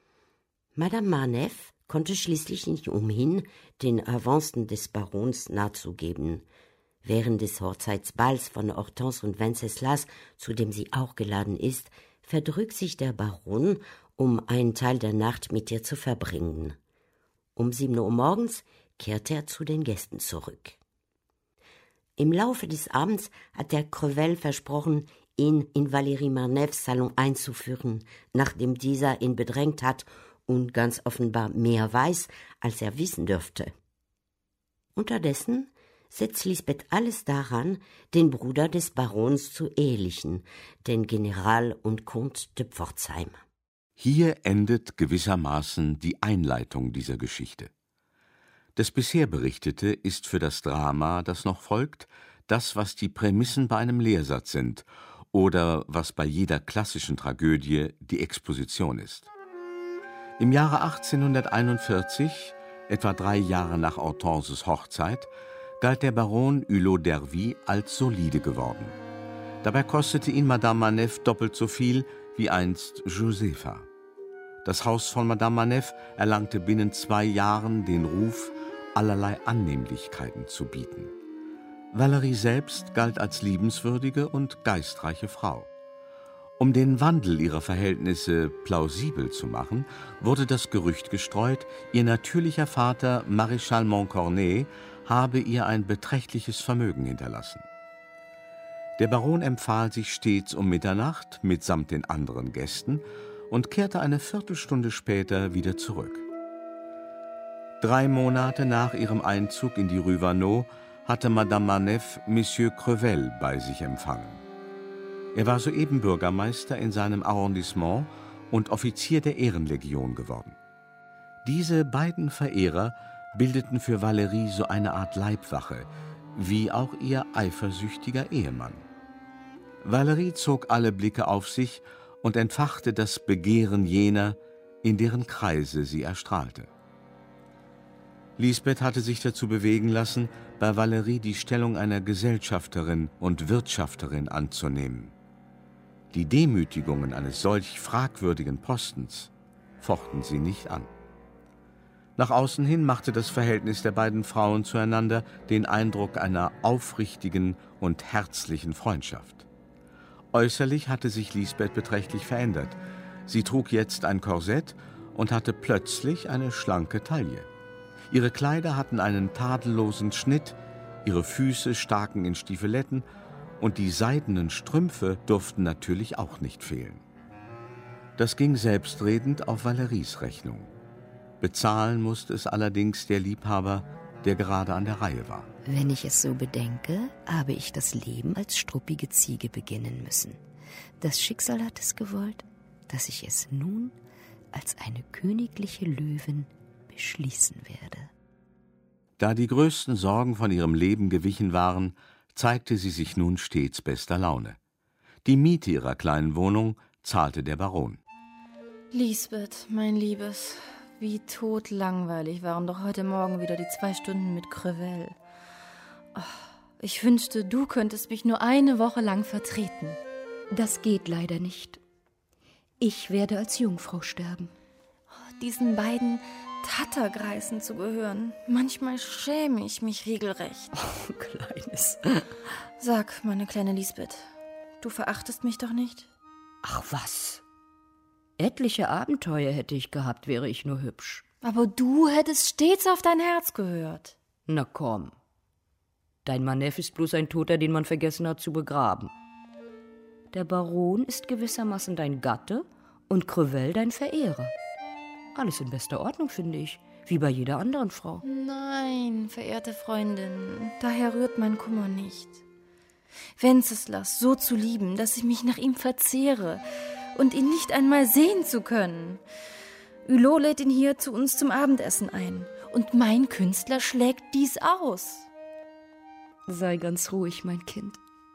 Madame Marneffe konnte schließlich nicht umhin, den Avancen des Barons nachzugeben. Während des Hochzeitsballs von Hortense und Wenceslas, zu dem sie auch geladen ist, verdrückt sich der Baron, um einen Teil der Nacht mit ihr zu verbringen. Um 7 Uhr morgens kehrt er zu den Gästen zurück. Im Laufe des Abends hat der Crevel versprochen, ihn in Valérie Marneffes Salon einzuführen, nachdem dieser ihn bedrängt hat und ganz offenbar mehr weiß, als er wissen dürfte. Unterdessen setzt Lisbeth alles daran, den Bruder des Barons zu ehelichen, den General und Comte de Pforzheim. Hier endet gewissermaßen die Einleitung dieser Geschichte. Das bisher Berichtete ist für das Drama, das noch folgt, das, was die Prämissen bei einem Lehrsatz sind oder was bei jeder klassischen Tragödie die Exposition ist. Im Jahre 1841, etwa 3 Jahre nach Hortenses Hochzeit, galt der Baron Hulot d'Ervy als solide geworden. Dabei kostete ihn Madame Manef doppelt so viel wie einst Josefa. Das Haus von Madame Manef erlangte binnen 2 Jahren den Ruf, allerlei Annehmlichkeiten zu bieten. Valerie selbst galt als liebenswürdige und geistreiche Frau. Um den Wandel ihrer Verhältnisse plausibel zu machen, wurde das Gerücht gestreut, ihr natürlicher Vater Maréchal Montcornet habe ihr ein beträchtliches Vermögen hinterlassen. Der Baron empfahl sich stets um Mitternacht mitsamt den anderen Gästen und kehrte eine Viertelstunde später wieder zurück. 3 Monate nach ihrem Einzug in die Rue Vaneau hatte Madame Manef Monsieur Crevel bei sich empfangen. Er war soeben Bürgermeister in seinem Arrondissement und Offizier der Ehrenlegion geworden. Diese beiden Verehrer bildeten für Valerie so eine Art Leibwache, wie auch ihr eifersüchtiger Ehemann. Valerie zog alle Blicke auf sich und entfachte das Begehren jener, in deren Kreise sie erstrahlte. Lisbeth hatte sich dazu bewegen lassen, bei Valerie die Stellung einer Gesellschafterin und Wirtschafterin anzunehmen. Die Demütigungen eines solch fragwürdigen Postens fochten sie nicht an. Nach außen hin machte das Verhältnis der beiden Frauen zueinander den Eindruck einer aufrichtigen und herzlichen Freundschaft. Äußerlich hatte sich Lisbeth beträchtlich verändert. Sie trug jetzt ein Korsett und hatte plötzlich eine schlanke Taille. Ihre Kleider hatten einen tadellosen Schnitt, ihre Füße staken in Stiefeletten und die seidenen Strümpfe durften natürlich auch nicht fehlen. Das ging selbstredend auf Valeries Rechnung. Bezahlen musste es allerdings der Liebhaber, der gerade an der Reihe war. Wenn ich es so bedenke, habe ich das Leben als struppige Ziege beginnen müssen. Das Schicksal hat es gewollt, dass ich es nun als eine königliche Löwin beschließen werde. Da die größten Sorgen von ihrem Leben gewichen waren, zeigte sie sich nun stets bester Laune. Die Miete ihrer kleinen Wohnung zahlte der Baron. Lisbeth, mein Liebes, wie totlangweilig waren doch heute Morgen wieder die 2 Stunden mit Crevel. Oh, ich wünschte, du könntest mich nur eine Woche lang vertreten. Das geht leider nicht. Ich werde als Jungfrau sterben. Diesen beiden Tattergreisen zu gehören. Manchmal schäme ich mich regelrecht. Oh, Kleines. Sag, meine kleine Lisbeth, du verachtest mich doch nicht? Ach was. Etliche Abenteuer hätte ich gehabt, wäre ich nur hübsch. Aber du hättest stets auf dein Herz gehört. Na komm. Dein Manef ist bloß ein Toter, den man vergessen hat zu begraben. Der Baron ist gewissermaßen dein Gatte und Crevel dein Verehrer. Alles in bester Ordnung, finde ich, wie bei jeder anderen Frau. Nein, verehrte Freundin, daher rührt mein Kummer nicht. Wenceslas so zu lieben, dass ich mich nach ihm verzehre und ihn nicht einmal sehen zu können. Hulot lädt ihn hier zu uns zum Abendessen ein und mein Künstler schlägt dies aus. Sei ganz ruhig, mein Kind.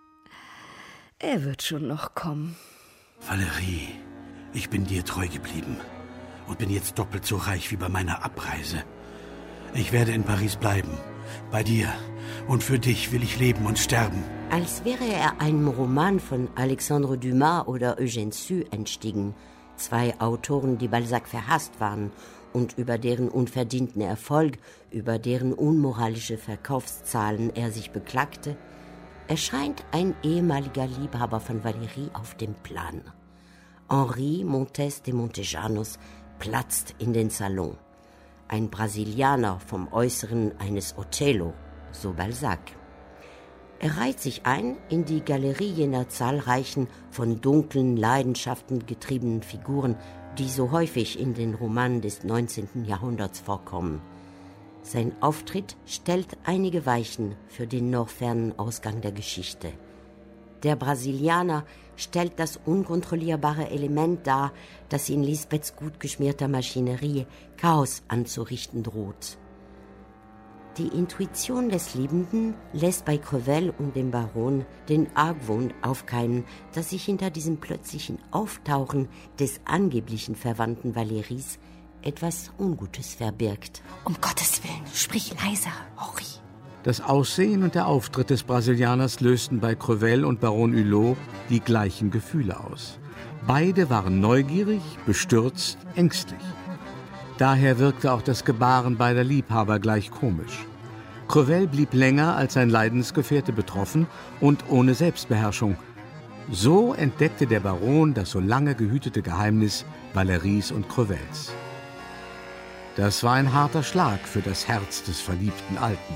Er wird schon noch kommen. Valerie, ich bin dir treu geblieben und bin jetzt doppelt so reich wie bei meiner Abreise. Ich werde in Paris bleiben, bei dir, und für dich will ich leben und sterben. Als wäre er einem Roman von Alexandre Dumas oder Eugène Sue entstiegen, 2 Autoren, die Balzac verhasst waren und über deren unverdienten Erfolg, über deren unmoralische Verkaufszahlen er sich beklagte, erscheint ein ehemaliger Liebhaber von Valerie auf dem Plan. Henri Montes de Montejanos platzt in den Salon. Ein Brasilianer vom Äußeren eines Othello, so Balzac. Er reiht sich ein in die Galerie jener zahlreichen, von dunklen Leidenschaften getriebenen Figuren, die so häufig in den Romanen des 19. Jahrhunderts vorkommen. Sein Auftritt stellt einige Weichen für den noch fernen Ausgang der Geschichte. Der Brasilianer stellt das unkontrollierbare Element dar, das in Lisbeths gut geschmierter Maschinerie Chaos anzurichten droht. Die Intuition des Liebenden lässt bei Crevel und dem Baron den Argwohn aufkeimen, dass sich hinter diesem plötzlichen Auftauchen des angeblichen Verwandten Valeries etwas Ungutes verbirgt. Um Gottes Willen, sprich leiser, Henri. Das Aussehen und der Auftritt des Brasilianers lösten bei Crevel und Baron Hulot die gleichen Gefühle aus. Beide waren neugierig, bestürzt, ängstlich. Daher wirkte auch das Gebaren beider Liebhaber gleich komisch. Crevel blieb länger als sein Leidensgefährte betroffen und ohne Selbstbeherrschung. So entdeckte der Baron das so lange gehütete Geheimnis Valeries und Crevels. Das war ein harter Schlag für das Herz des verliebten Alten.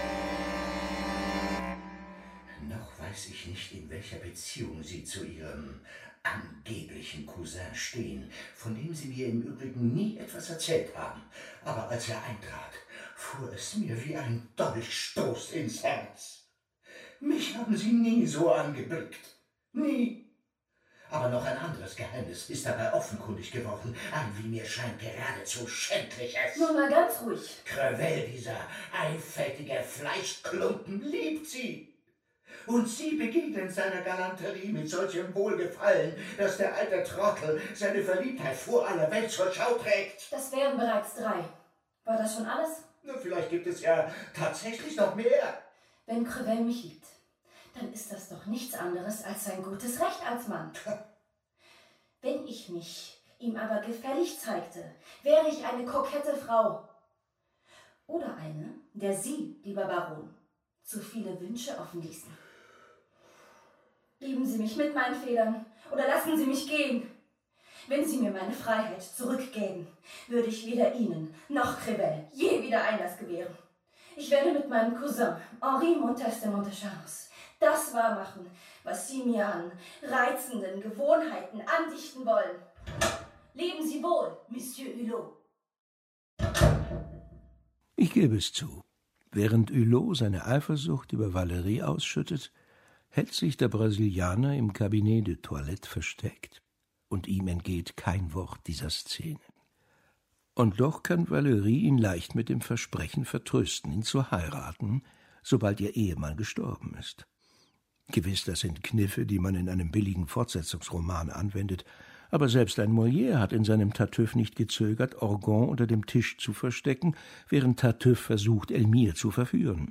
Noch weiß ich nicht, in welcher Beziehung Sie zu Ihrem angeblichen Cousin stehen, von dem Sie mir im Übrigen nie etwas erzählt haben. Aber als er eintrat, fuhr es mir wie ein Dolchstoß ins Herz. Mich haben Sie nie so angeblickt. Nie. Aber noch ein anderes Geheimnis ist dabei offenkundig geworden. Ein, wie mir scheint, geradezu schändliches. Nur mal ganz ruhig. Crevel, dieser einfältige Fleischklumpen, liebt Sie. Und Sie begegnen seiner Galanterie mit solchem Wohlgefallen, dass der alte Trottel seine Verliebtheit vor aller Welt zur Schau trägt. Das wären bereits 3. War das schon alles? Na, vielleicht gibt es ja tatsächlich noch mehr. Wenn Crevel mich liebt, dann ist das doch nichts anderes als sein gutes Recht als Mann. Wenn ich mich ihm aber gefällig zeigte, wäre ich eine kokette Frau. Oder eine, der Sie, lieber Baron, zu viele Wünsche offen ließen. Lieben Sie mich mit meinen Fehlern oder lassen Sie mich gehen. Wenn Sie mir meine Freiheit zurückgäben, würde ich weder Ihnen noch Crevel je wieder Einlass gewähren. Ich werde mit meinem Cousin Henri Montes de Montechamps das wahrmachen, was Sie mir an reizenden Gewohnheiten andichten wollen. Leben Sie wohl, Monsieur Hulot. Ich gebe es zu. Während Hulot seine Eifersucht über Valerie ausschüttet, hält sich der Brasilianer im Cabinet de Toilette versteckt, und ihm entgeht kein Wort dieser Szene. Und doch kann Valerie ihn leicht mit dem Versprechen vertrösten, ihn zu heiraten, sobald ihr Ehemann gestorben ist. Gewiss, das sind Kniffe, die man in einem billigen Fortsetzungsroman anwendet, aber selbst ein Molière hat in seinem Tartuffe nicht gezögert, Orgon unter dem Tisch zu verstecken, während Tartuffe versucht, Elmire zu verführen.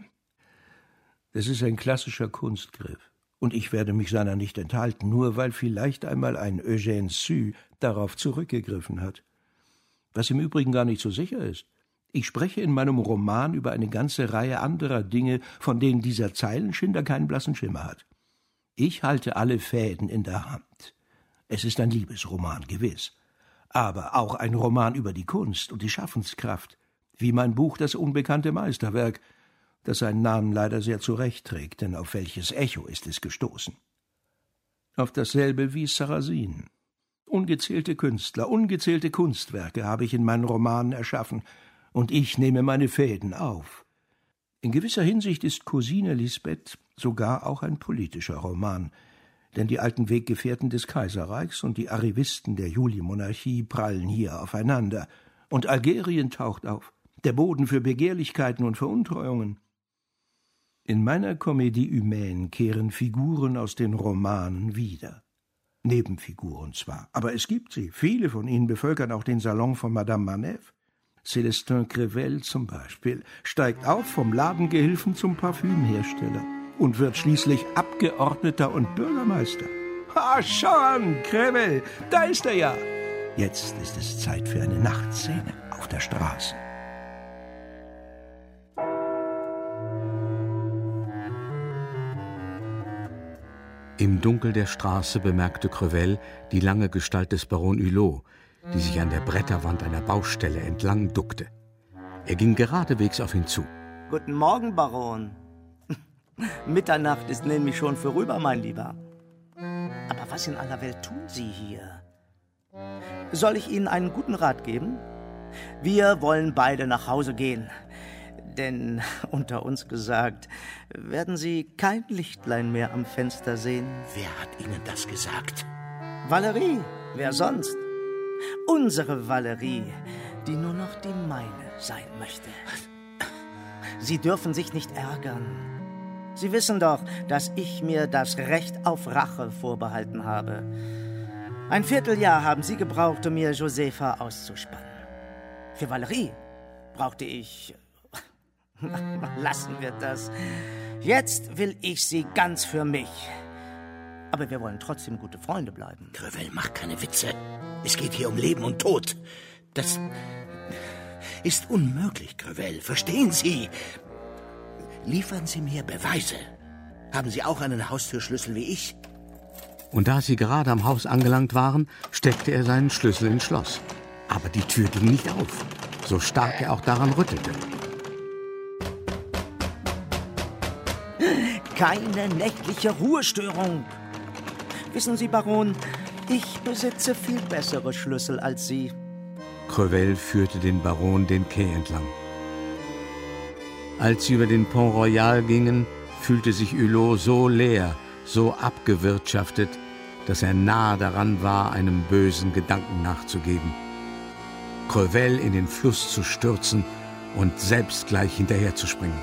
Das ist ein klassischer Kunstgriff, und ich werde mich seiner nicht enthalten, nur weil vielleicht einmal ein Eugène Sue darauf zurückgegriffen hat. Was im Übrigen gar nicht so sicher ist. Ich spreche in meinem Roman über eine ganze Reihe anderer Dinge, von denen dieser Zeilenschinder keinen blassen Schimmer hat. Ich halte alle Fäden in der Hand. Es ist ein Liebesroman, gewiss, aber auch ein Roman über die Kunst und die Schaffenskraft, wie mein Buch Das unbekannte Meisterwerk, das seinen Namen leider sehr zurecht trägt, denn auf welches Echo ist es gestoßen? Auf dasselbe wie Sarrazin. Ungezählte Künstler, ungezählte Kunstwerke habe ich in meinen Romanen erschaffen, und ich nehme meine Fäden auf. In gewisser Hinsicht ist Cousine Lisbeth sogar auch ein politischer Roman, denn die alten Weggefährten des Kaiserreichs und die Arrivisten der Julimonarchie prallen hier aufeinander, und Algerien taucht auf, der Boden für Begehrlichkeiten und Veruntreuungen. In meiner Comédie humaine kehren Figuren aus den Romanen wieder. Nebenfiguren zwar, aber es gibt sie. Viele von ihnen bevölkern auch den Salon von Madame Manèvre. Célestin Crevel zum Beispiel steigt auf vom Ladengehilfen zum Parfümhersteller und wird schließlich Abgeordneter und Bürgermeister. Ah, schau an, Crevel, da ist er ja. Jetzt ist es Zeit für eine Nachtszene auf der Straße. Im Dunkel der Straße bemerkte Crevel die lange Gestalt des Baron Hulot, die sich an der Bretterwand einer Baustelle entlang duckte. Er ging geradewegs auf ihn zu. Guten Morgen, Baron. Mitternacht ist nämlich schon vorüber, mein Lieber. Aber was in aller Welt tun Sie hier? Soll ich Ihnen einen guten Rat geben? Wir wollen beide nach Hause gehen. Denn, unter uns gesagt, werden Sie kein Lichtlein mehr am Fenster sehen. Wer hat Ihnen das gesagt? Valerie, wer sonst? Unsere Valerie, die nur noch die meine sein möchte. Sie dürfen sich nicht ärgern. Sie wissen doch, dass ich mir das Recht auf Rache vorbehalten habe. Ein Vierteljahr haben Sie gebraucht, um mir Josefa auszuspannen. Für Valerie brauchte ich Lassen wir das. Jetzt will ich sie ganz für mich. Aber wir wollen trotzdem gute Freunde bleiben. Crevel, mach keine Witze. Es geht hier um Leben und Tod. Das ist unmöglich, Crevel. Verstehen Sie? Liefern Sie mir Beweise. Haben Sie auch einen Haustürschlüssel wie ich? Und da sie gerade am Haus angelangt waren, steckte er seinen Schlüssel ins Schloss. Aber die Tür ging nicht auf, so stark er auch daran rüttelte. Keine nächtliche Ruhestörung. Wissen Sie, Baron, ich besitze viel bessere Schlüssel als Sie. Crevel führte den Baron den Quai entlang. Als sie über den Pont Royal gingen, fühlte sich Hulot so leer, so abgewirtschaftet, dass er nahe daran war, einem bösen Gedanken nachzugeben. Crevel in den Fluss zu stürzen und selbst gleich hinterherzuspringen.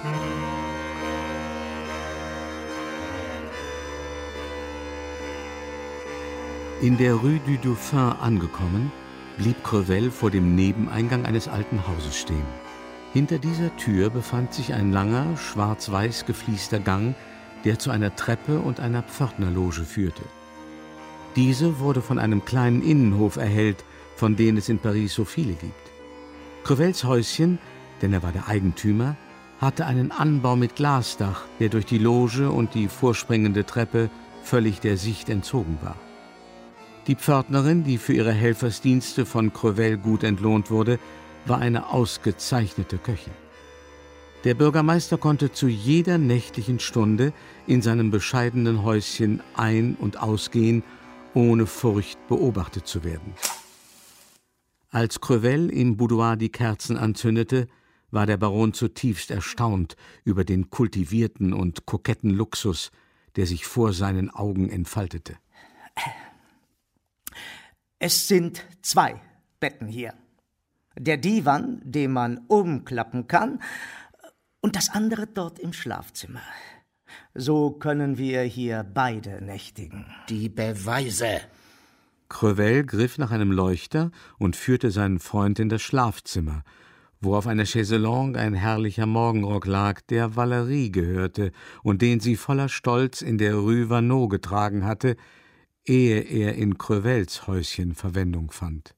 In der Rue du Dauphin angekommen, blieb Crevel vor dem Nebeneingang eines alten Hauses stehen. Hinter dieser Tür befand sich ein langer, schwarz-weiß gefließter Gang, der zu einer Treppe und einer Pförtnerloge führte. Diese wurde von einem kleinen Innenhof erhellt, von denen es in Paris so viele gibt. Crevels Häuschen, denn er war der Eigentümer, hatte einen Anbau mit Glasdach, der durch die Loge und die vorspringende Treppe völlig der Sicht entzogen war. Die Pförtnerin, die für ihre Helfersdienste von Crevel gut entlohnt wurde, war eine ausgezeichnete Köchin. Der Bürgermeister konnte zu jeder nächtlichen Stunde in seinem bescheidenen Häuschen ein- und ausgehen, ohne Furcht beobachtet zu werden. Als Crevel im Boudoir die Kerzen anzündete, war der Baron zutiefst erstaunt über den kultivierten und koketten Luxus, der sich vor seinen Augen entfaltete. Es sind 2 Betten hier. Der Divan, den man umklappen kann, und das andere dort im Schlafzimmer. So können wir hier beide nächtigen. Die Beweise! Crevel griff nach einem Leuchter und führte seinen Freund in das Schlafzimmer, wo auf einer Chaiselongue ein herrlicher Morgenrock lag, der Valerie gehörte und den sie voller Stolz in der Rue Vaneau getragen hatte, ehe er in Crevels Häuschen Verwendung fand.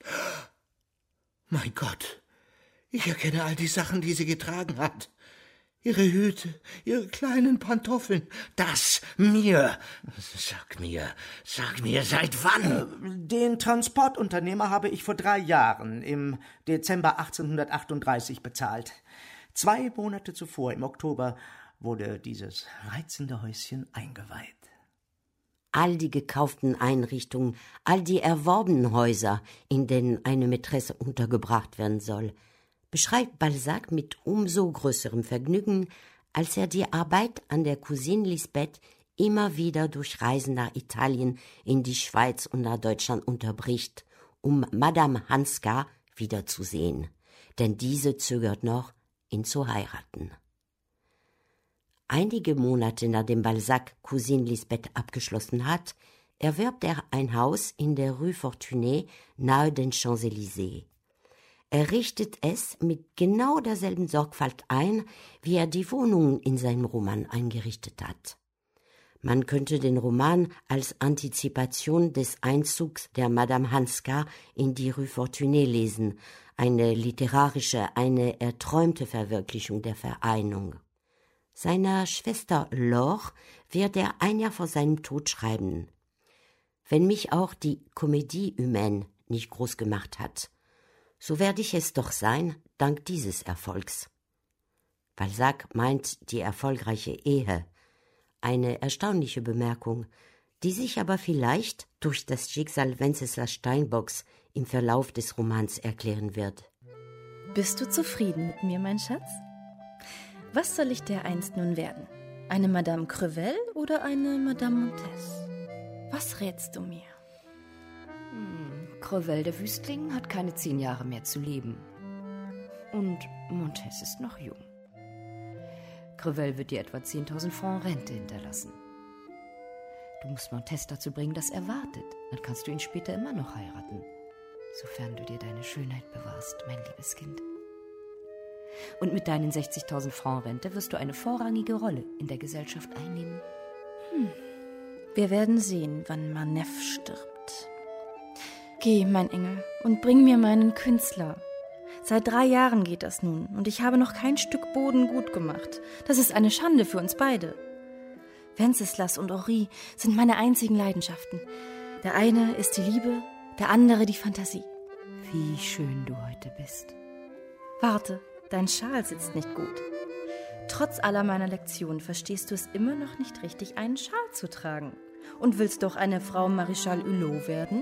Mein Gott, ich erkenne all die Sachen, die sie getragen hat. Ihre Hüte, ihre kleinen Pantoffeln, das mir. Sag mir, seit wann? Den Transportunternehmer habe ich vor 3 Jahren, im Dezember 1838, bezahlt. 2 Monate zuvor, im Oktober, wurde dieses reizende Häuschen eingeweiht. All die gekauften Einrichtungen, all die erworbenen Häuser, in denen eine Mätresse untergebracht werden soll, beschreibt Balzac mit umso größerem Vergnügen, als er die Arbeit an der Cousine Lisbeth immer wieder durch Reisen nach Italien, in die Schweiz und nach Deutschland unterbricht, um Madame Hanska wiederzusehen, denn diese zögert noch, ihn zu heiraten. Einige Monate nachdem Balzac Cousine Lisbeth abgeschlossen hat, erwirbt er ein Haus in der Rue Fortuné nahe den Champs-Élysées. Er richtet es mit genau derselben Sorgfalt ein, wie er die Wohnungen in seinem Roman eingerichtet hat. Man könnte den Roman als Antizipation des Einzugs der Madame Hanska in die Rue Fortuné lesen, eine literarische, eine erträumte Verwirklichung der Vereinigung. Seiner Schwester Laure wird er 1 Jahr vor seinem Tod schreiben: Wenn mich auch die Comédie humaine nicht groß gemacht hat, so werde ich es doch sein, dank dieses Erfolgs. Balzac meint die erfolgreiche Ehe, eine erstaunliche Bemerkung, die sich aber vielleicht durch das Schicksal Wenceslas Steinbocks im Verlauf des Romans erklären wird. Bist du zufrieden mit mir, mein Schatz? Was soll ich dereinst nun werden? Eine Madame Crevel oder eine Madame Montez? Was rätst du mir? Crevel, der Wüstling, hat keine 10 Jahre mehr zu leben. Und Montez ist noch jung. Crevel wird dir etwa 10.000 Francs Rente hinterlassen. Du musst Montez dazu bringen, dass er wartet. Dann kannst du ihn später immer noch heiraten. Sofern du dir deine Schönheit bewahrst, mein liebes Kind. Und mit deinen 60.000 Francs Rente wirst du eine vorrangige Rolle in der Gesellschaft einnehmen. Wir werden sehen, wann Maneff stirbt. Geh, mein Engel, und bring mir meinen Künstler. Seit 3 Jahren geht das nun, und ich habe noch kein Stück Boden gut gemacht. Das ist eine Schande für uns beide. Wenceslas und Henri sind meine einzigen Leidenschaften. Der eine ist die Liebe, der andere die Fantasie. Wie schön du heute bist. Warte, dein Schal sitzt nicht gut. Trotz aller meiner Lektionen verstehst du es immer noch nicht richtig, einen Schal zu tragen. Und willst doch eine Frau Maréchal Hulot werden?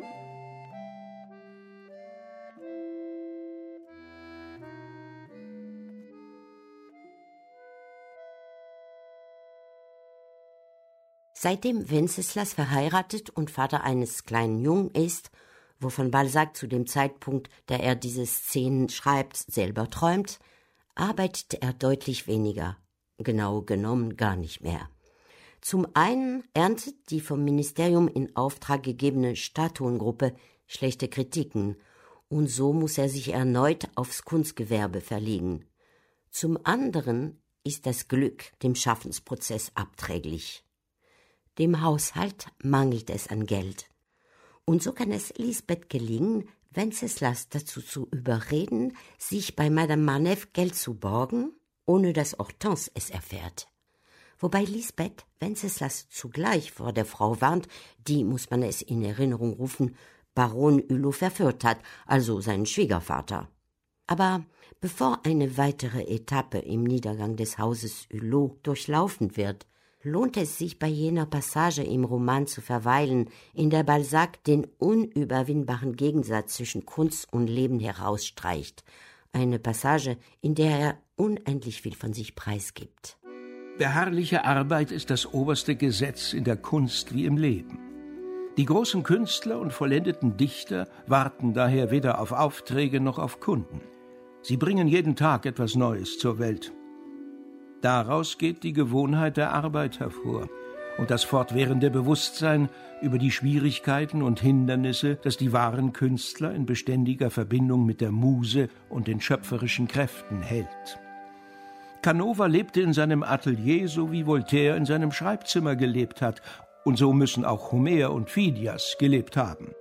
Seitdem Wenceslas verheiratet und Vater eines kleinen Jungen ist, wovon Balzac zu dem Zeitpunkt, da er diese Szenen schreibt, selber träumt, arbeitet er deutlich weniger, genau genommen gar nicht mehr. Zum einen erntet die vom Ministerium in Auftrag gegebene Statuengruppe schlechte Kritiken, und so muss er sich erneut aufs Kunstgewerbe verlegen. Zum anderen ist das Glück dem Schaffensprozess abträglich. Dem Haushalt mangelt es an Geld. Und so kann es Lisbeth gelingen, Wenceslas dazu zu überreden, sich bei Madame Maneff Geld zu borgen, ohne dass Hortense es erfährt. Wobei Lisbeth Wenceslas zugleich vor der Frau warnt, die, muss man es in Erinnerung rufen, Baron Hulot verführt hat, also seinen Schwiegervater. Aber bevor eine weitere Etappe im Niedergang des Hauses Hulot durchlaufen wird, lohnt es sich, bei jener Passage im Roman zu verweilen, in der Balzac den unüberwindbaren Gegensatz zwischen Kunst und Leben herausstreicht. Eine Passage, in der er unendlich viel von sich preisgibt. Beharrliche Arbeit ist das oberste Gesetz in der Kunst wie im Leben. Die großen Künstler und vollendeten Dichter warten daher weder auf Aufträge noch auf Kunden. Sie bringen jeden Tag etwas Neues zur Welt. Daraus geht die Gewohnheit der Arbeit hervor und das fortwährende Bewusstsein über die Schwierigkeiten und Hindernisse, das die wahren Künstler in beständiger Verbindung mit der Muse und den schöpferischen Kräften hält. Canova lebte in seinem Atelier, so wie Voltaire in seinem Schreibzimmer gelebt hat, und so müssen auch Homer und Phidias gelebt haben.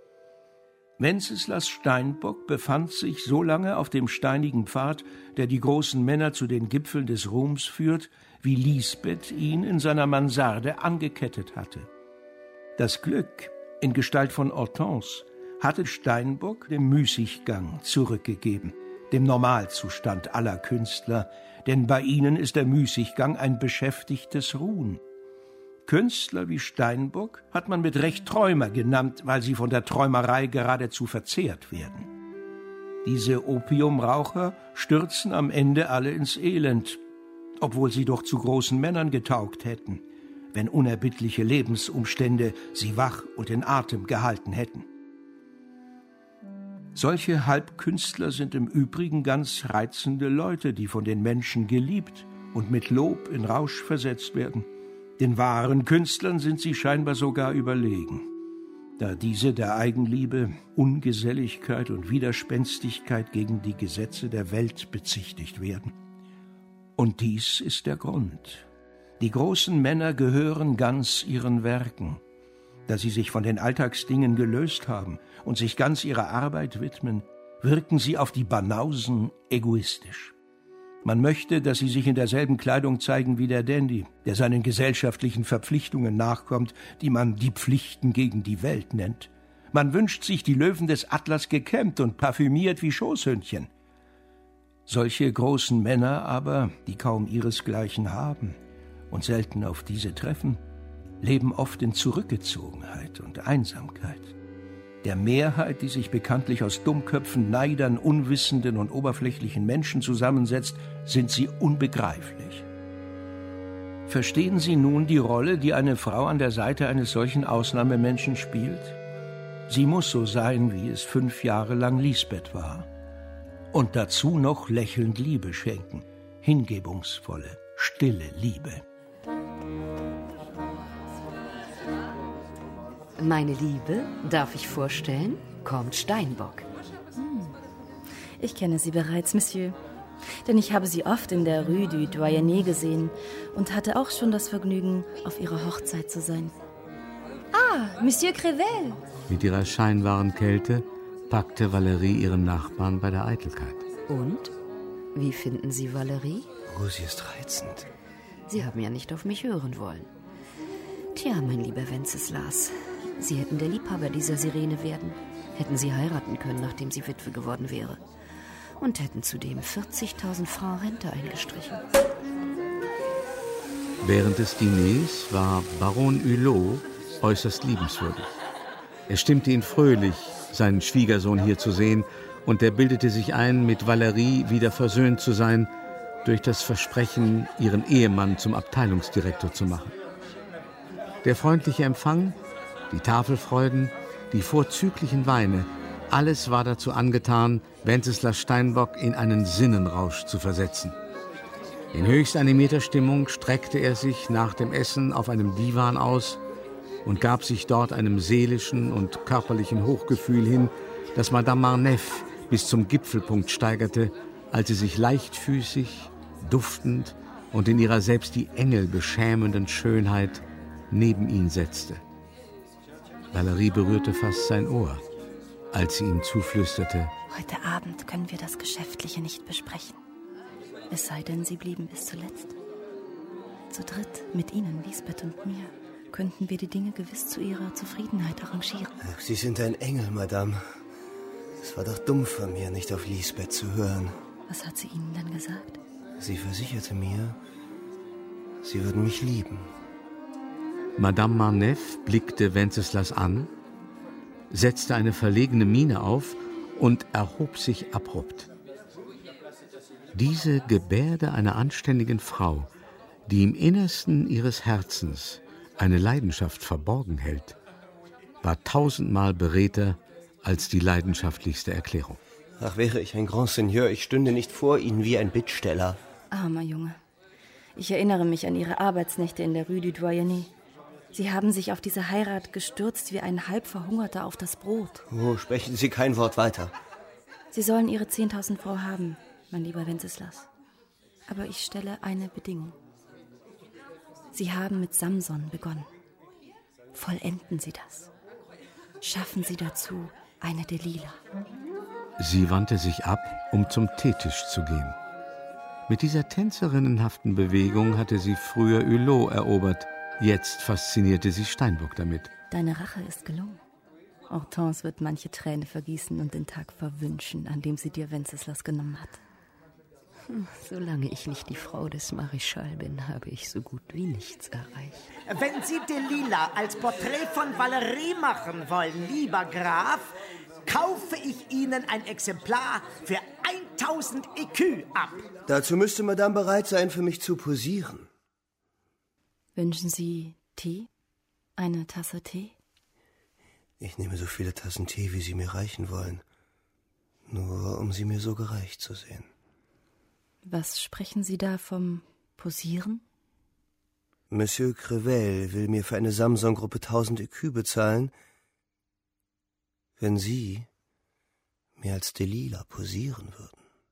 Wenceslas Steinbock befand sich so lange auf dem steinigen Pfad, der die großen Männer zu den Gipfeln des Ruhms führt, wie Lisbeth ihn in seiner Mansarde angekettet hatte. Das Glück in Gestalt von Hortense hatte Steinbock dem Müßiggang zurückgegeben, dem Normalzustand aller Künstler, denn bei ihnen ist der Müßiggang ein beschäftigtes Ruhen. Künstler wie Steinbock hat man mit Recht Träumer genannt, weil sie von der Träumerei geradezu verzehrt werden. Diese Opiumraucher stürzen am Ende alle ins Elend, obwohl sie doch zu großen Männern getaugt hätten, wenn unerbittliche Lebensumstände sie wach und in Atem gehalten hätten. Solche Halbkünstler sind im Übrigen ganz reizende Leute, die von den Menschen geliebt und mit Lob in Rausch versetzt werden. Den wahren Künstlern sind sie scheinbar sogar überlegen, da diese der Eigenliebe, Ungeselligkeit und Widerspenstigkeit gegen die Gesetze der Welt bezichtigt werden. Und dies ist der Grund. Die großen Männer gehören ganz ihren Werken. Da sie sich von den Alltagsdingen gelöst haben und sich ganz ihrer Arbeit widmen, wirken sie auf die Banausen egoistisch. Man möchte, dass sie sich in derselben Kleidung zeigen wie der Dandy, der seinen gesellschaftlichen Verpflichtungen nachkommt, die man die Pflichten gegen die Welt nennt. Man wünscht sich die Löwen des Atlas gekämmt und parfümiert wie Schoßhündchen. Solche großen Männer aber, die kaum ihresgleichen haben und selten auf diese treffen, leben oft in Zurückgezogenheit und Einsamkeit. Der Mehrheit, die sich bekanntlich aus Dummköpfen, Neidern, unwissenden und oberflächlichen Menschen zusammensetzt, sind sie unbegreiflich. Verstehen Sie nun die Rolle, die eine Frau an der Seite eines solchen Ausnahmemenschen spielt? Sie muss so sein, wie es 5 Jahre lang Lisbeth war. Und dazu noch lächelnd Liebe schenken, hingebungsvolle, stille Liebe. Meine Liebe, darf ich vorstellen, kommt Steinbock. Ich kenne sie bereits, Monsieur. denn ich habe sie oft in der Rue du Doyenné gesehen und hatte auch schon das Vergnügen, auf ihrer Hochzeit zu sein. Ah, Monsieur Crevel! Mit ihrer scheinbaren Kälte packte Valerie ihren Nachbarn bei der Eitelkeit. Und? Wie finden Sie Valerie? Oh, sie ist reizend. Sie haben ja nicht auf mich hören wollen. Tja, mein lieber Wenceslas, Sie hätten der Liebhaber dieser Sirene werden, hätten sie heiraten können, nachdem sie Witwe geworden wäre, und hätten zudem 40.000 Francs Rente eingestrichen. Während des Diners war Baron Hulot äußerst liebenswürdig. Er stimmte ihn fröhlich, seinen Schwiegersohn hier zu sehen, und er bildete sich ein, mit Valerie wieder versöhnt zu sein, durch das Versprechen, ihren Ehemann zum Abteilungsdirektor zu machen. Der freundliche Empfang, die Tafelfreuden, die vorzüglichen Weine, alles war dazu angetan, Wenceslas Steinbock in einen Sinnenrausch zu versetzen. In höchst animierter Stimmung streckte er sich nach dem Essen auf einem Divan aus und gab sich dort einem seelischen und körperlichen Hochgefühl hin, das Madame Marneffe bis zum Gipfelpunkt steigerte, als sie sich leichtfüßig, duftend und in ihrer selbst die Engel beschämenden Schönheit neben ihn setzte. Valerie berührte fast sein Ohr, als sie ihm zuflüsterte: Heute Abend können wir das Geschäftliche nicht besprechen. Es sei denn, Sie blieben bis zuletzt. Zu dritt, mit Ihnen, Lisbeth und mir, könnten wir die Dinge gewiss zu Ihrer Zufriedenheit arrangieren. Ach, Sie sind ein Engel, Madame. Es war doch dumm von mir, nicht auf Lisbeth zu hören. Was hat sie Ihnen denn gesagt? Sie versicherte mir, sie würden mich lieben. Madame Marneffe blickte Wenceslas an, setzte eine verlegene Miene auf und erhob sich abrupt. Diese Gebärde einer anständigen Frau, die im Innersten ihres Herzens eine Leidenschaft verborgen hält, war 1000-mal beredter als die leidenschaftlichste Erklärung. Ach, wäre ich ein Grand Seigneur, ich stünde nicht vor Ihnen wie ein Bittsteller. Armer Junge. Ich erinnere mich an Ihre Arbeitsnächte in der Rue du Doyenné. Sie haben sich auf diese Heirat gestürzt wie ein Halbverhungerter auf das Brot. Oh, sprechen Sie kein Wort weiter. Sie sollen Ihre 10.000 Francs haben, mein lieber Wenceslas. Aber ich stelle eine Bedingung. Sie haben mit Samson begonnen. Vollenden Sie das. Schaffen Sie dazu eine Delilah. Sie wandte sich ab, um zum Teetisch zu gehen. Mit dieser tänzerinnenhaften Bewegung hatte sie früher Hulot erobert. Jetzt faszinierte sie Steinbock damit. Deine Rache ist gelungen. Hortense wird manche Träne vergießen und den Tag verwünschen, an dem sie dir Wenceslas genommen hat. Solange ich nicht die Frau des Marischal bin, habe ich so gut wie nichts erreicht. Wenn Sie Delilah als Porträt von Valerie machen wollen, lieber Graf, kaufe ich Ihnen ein Exemplar für 1000 Écus ab. Dazu müsste Madame bereit sein, für mich zu posieren. Wünschen Sie Tee? Eine Tasse Tee? Ich nehme so viele Tassen Tee, wie Sie mir reichen wollen. Nur um Sie mir so gereicht zu sehen. Was sprechen Sie da vom Posieren? Monsieur Crevel will mir für eine Samson-Gruppe 1000 Écus bezahlen, wenn Sie mir als Delilah posieren würden.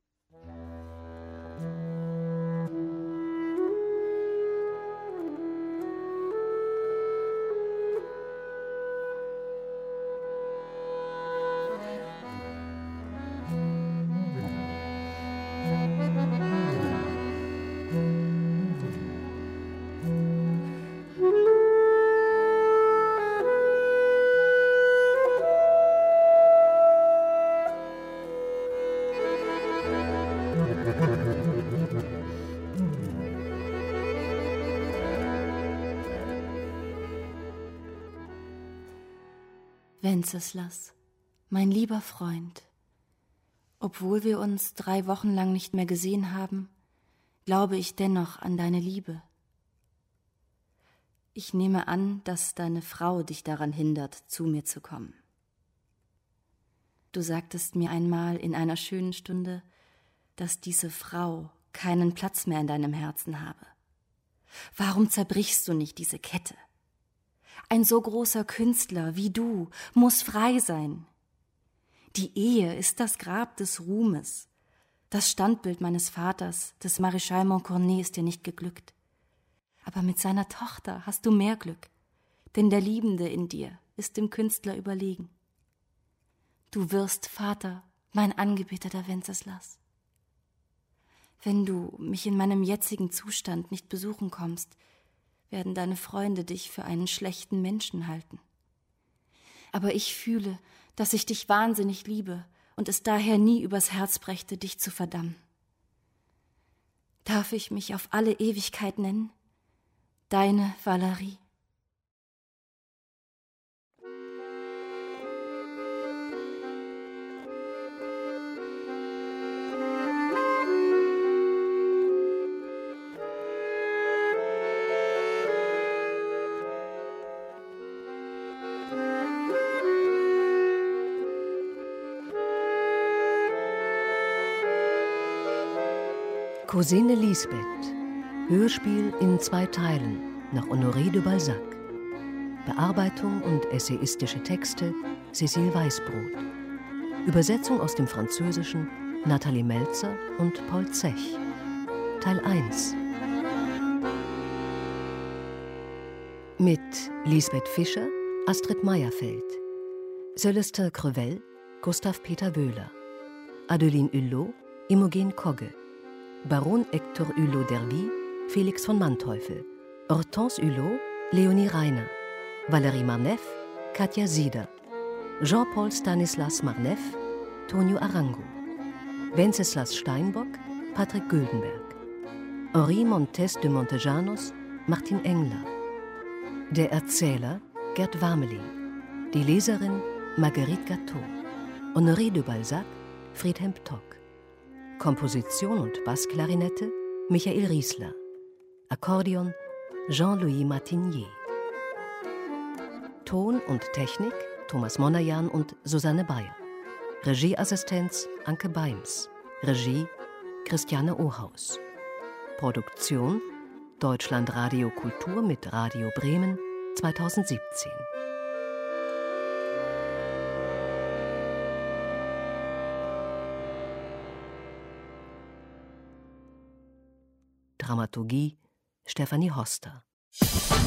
Wenceslas, mein lieber Freund, obwohl wir uns 3 Wochen lang nicht mehr gesehen haben, glaube ich dennoch an deine Liebe. Ich nehme an, dass deine Frau dich daran hindert, zu mir zu kommen. Du sagtest mir einmal in einer schönen Stunde, dass diese Frau keinen Platz mehr in deinem Herzen habe. Warum zerbrichst du nicht diese Kette? Ein so großer Künstler wie du muss frei sein. Die Ehe ist das Grab des Ruhmes. Das Standbild meines Vaters, des Maréchal Montcornet, ist dir nicht geglückt. Aber mit seiner Tochter hast du mehr Glück, denn der Liebende in dir ist dem Künstler überlegen. Du wirst Vater, mein angebeteter Wenceslas. Wenn du mich in meinem jetzigen Zustand nicht besuchen kommst, werden deine Freunde dich für einen schlechten Menschen halten. Aber ich fühle, dass ich dich wahnsinnig liebe und es daher nie übers Herz brächte, dich zu verdammen. Darf ich mich auf alle Ewigkeit nennen? Deine Valerie. Cousine Lisbeth. Hörspiel in 2 Teilen nach Honoré de Balzac. Bearbeitung und essayistische Texte Cécile Weißbrot. Übersetzung aus dem Französischen Nathalie Melzer und Paul Zech. Teil 1. Mit Lisbeth Fischer, Astrid Meyerfeld. Celestin Crevel, Gustav Peter Wöhler. Adeline Hulot, Imogen Kogge. Baron Hector Hulot d'Ervy, Felix von Manteuffel. Hortense Hulot, Leonie Reiner. Valérie Marneffe, Katja Sieder. Jean-Paul Stanislas Marneffe, Tonio Arango. Wenceslas Steinbock, Patrick Güldenberg. Henri Montes de Montejanos, Martin Engler. Der Erzähler, Gerd Warmelin. Die Leserin, Marguerite Gateau. Honoré de Balzac, Friedhelm Tock. Komposition und Bassklarinette, Michael Riesler. Akkordeon, Jean-Louis Martinier. Ton und Technik, Thomas Monajan und Susanne Bayer. Regieassistenz, Anke Beims. Regie, Christiane Ohaus. Produktion, Deutschlandradio Kultur mit Radio Bremen 2017. Dramaturgie Stefanie Hoster.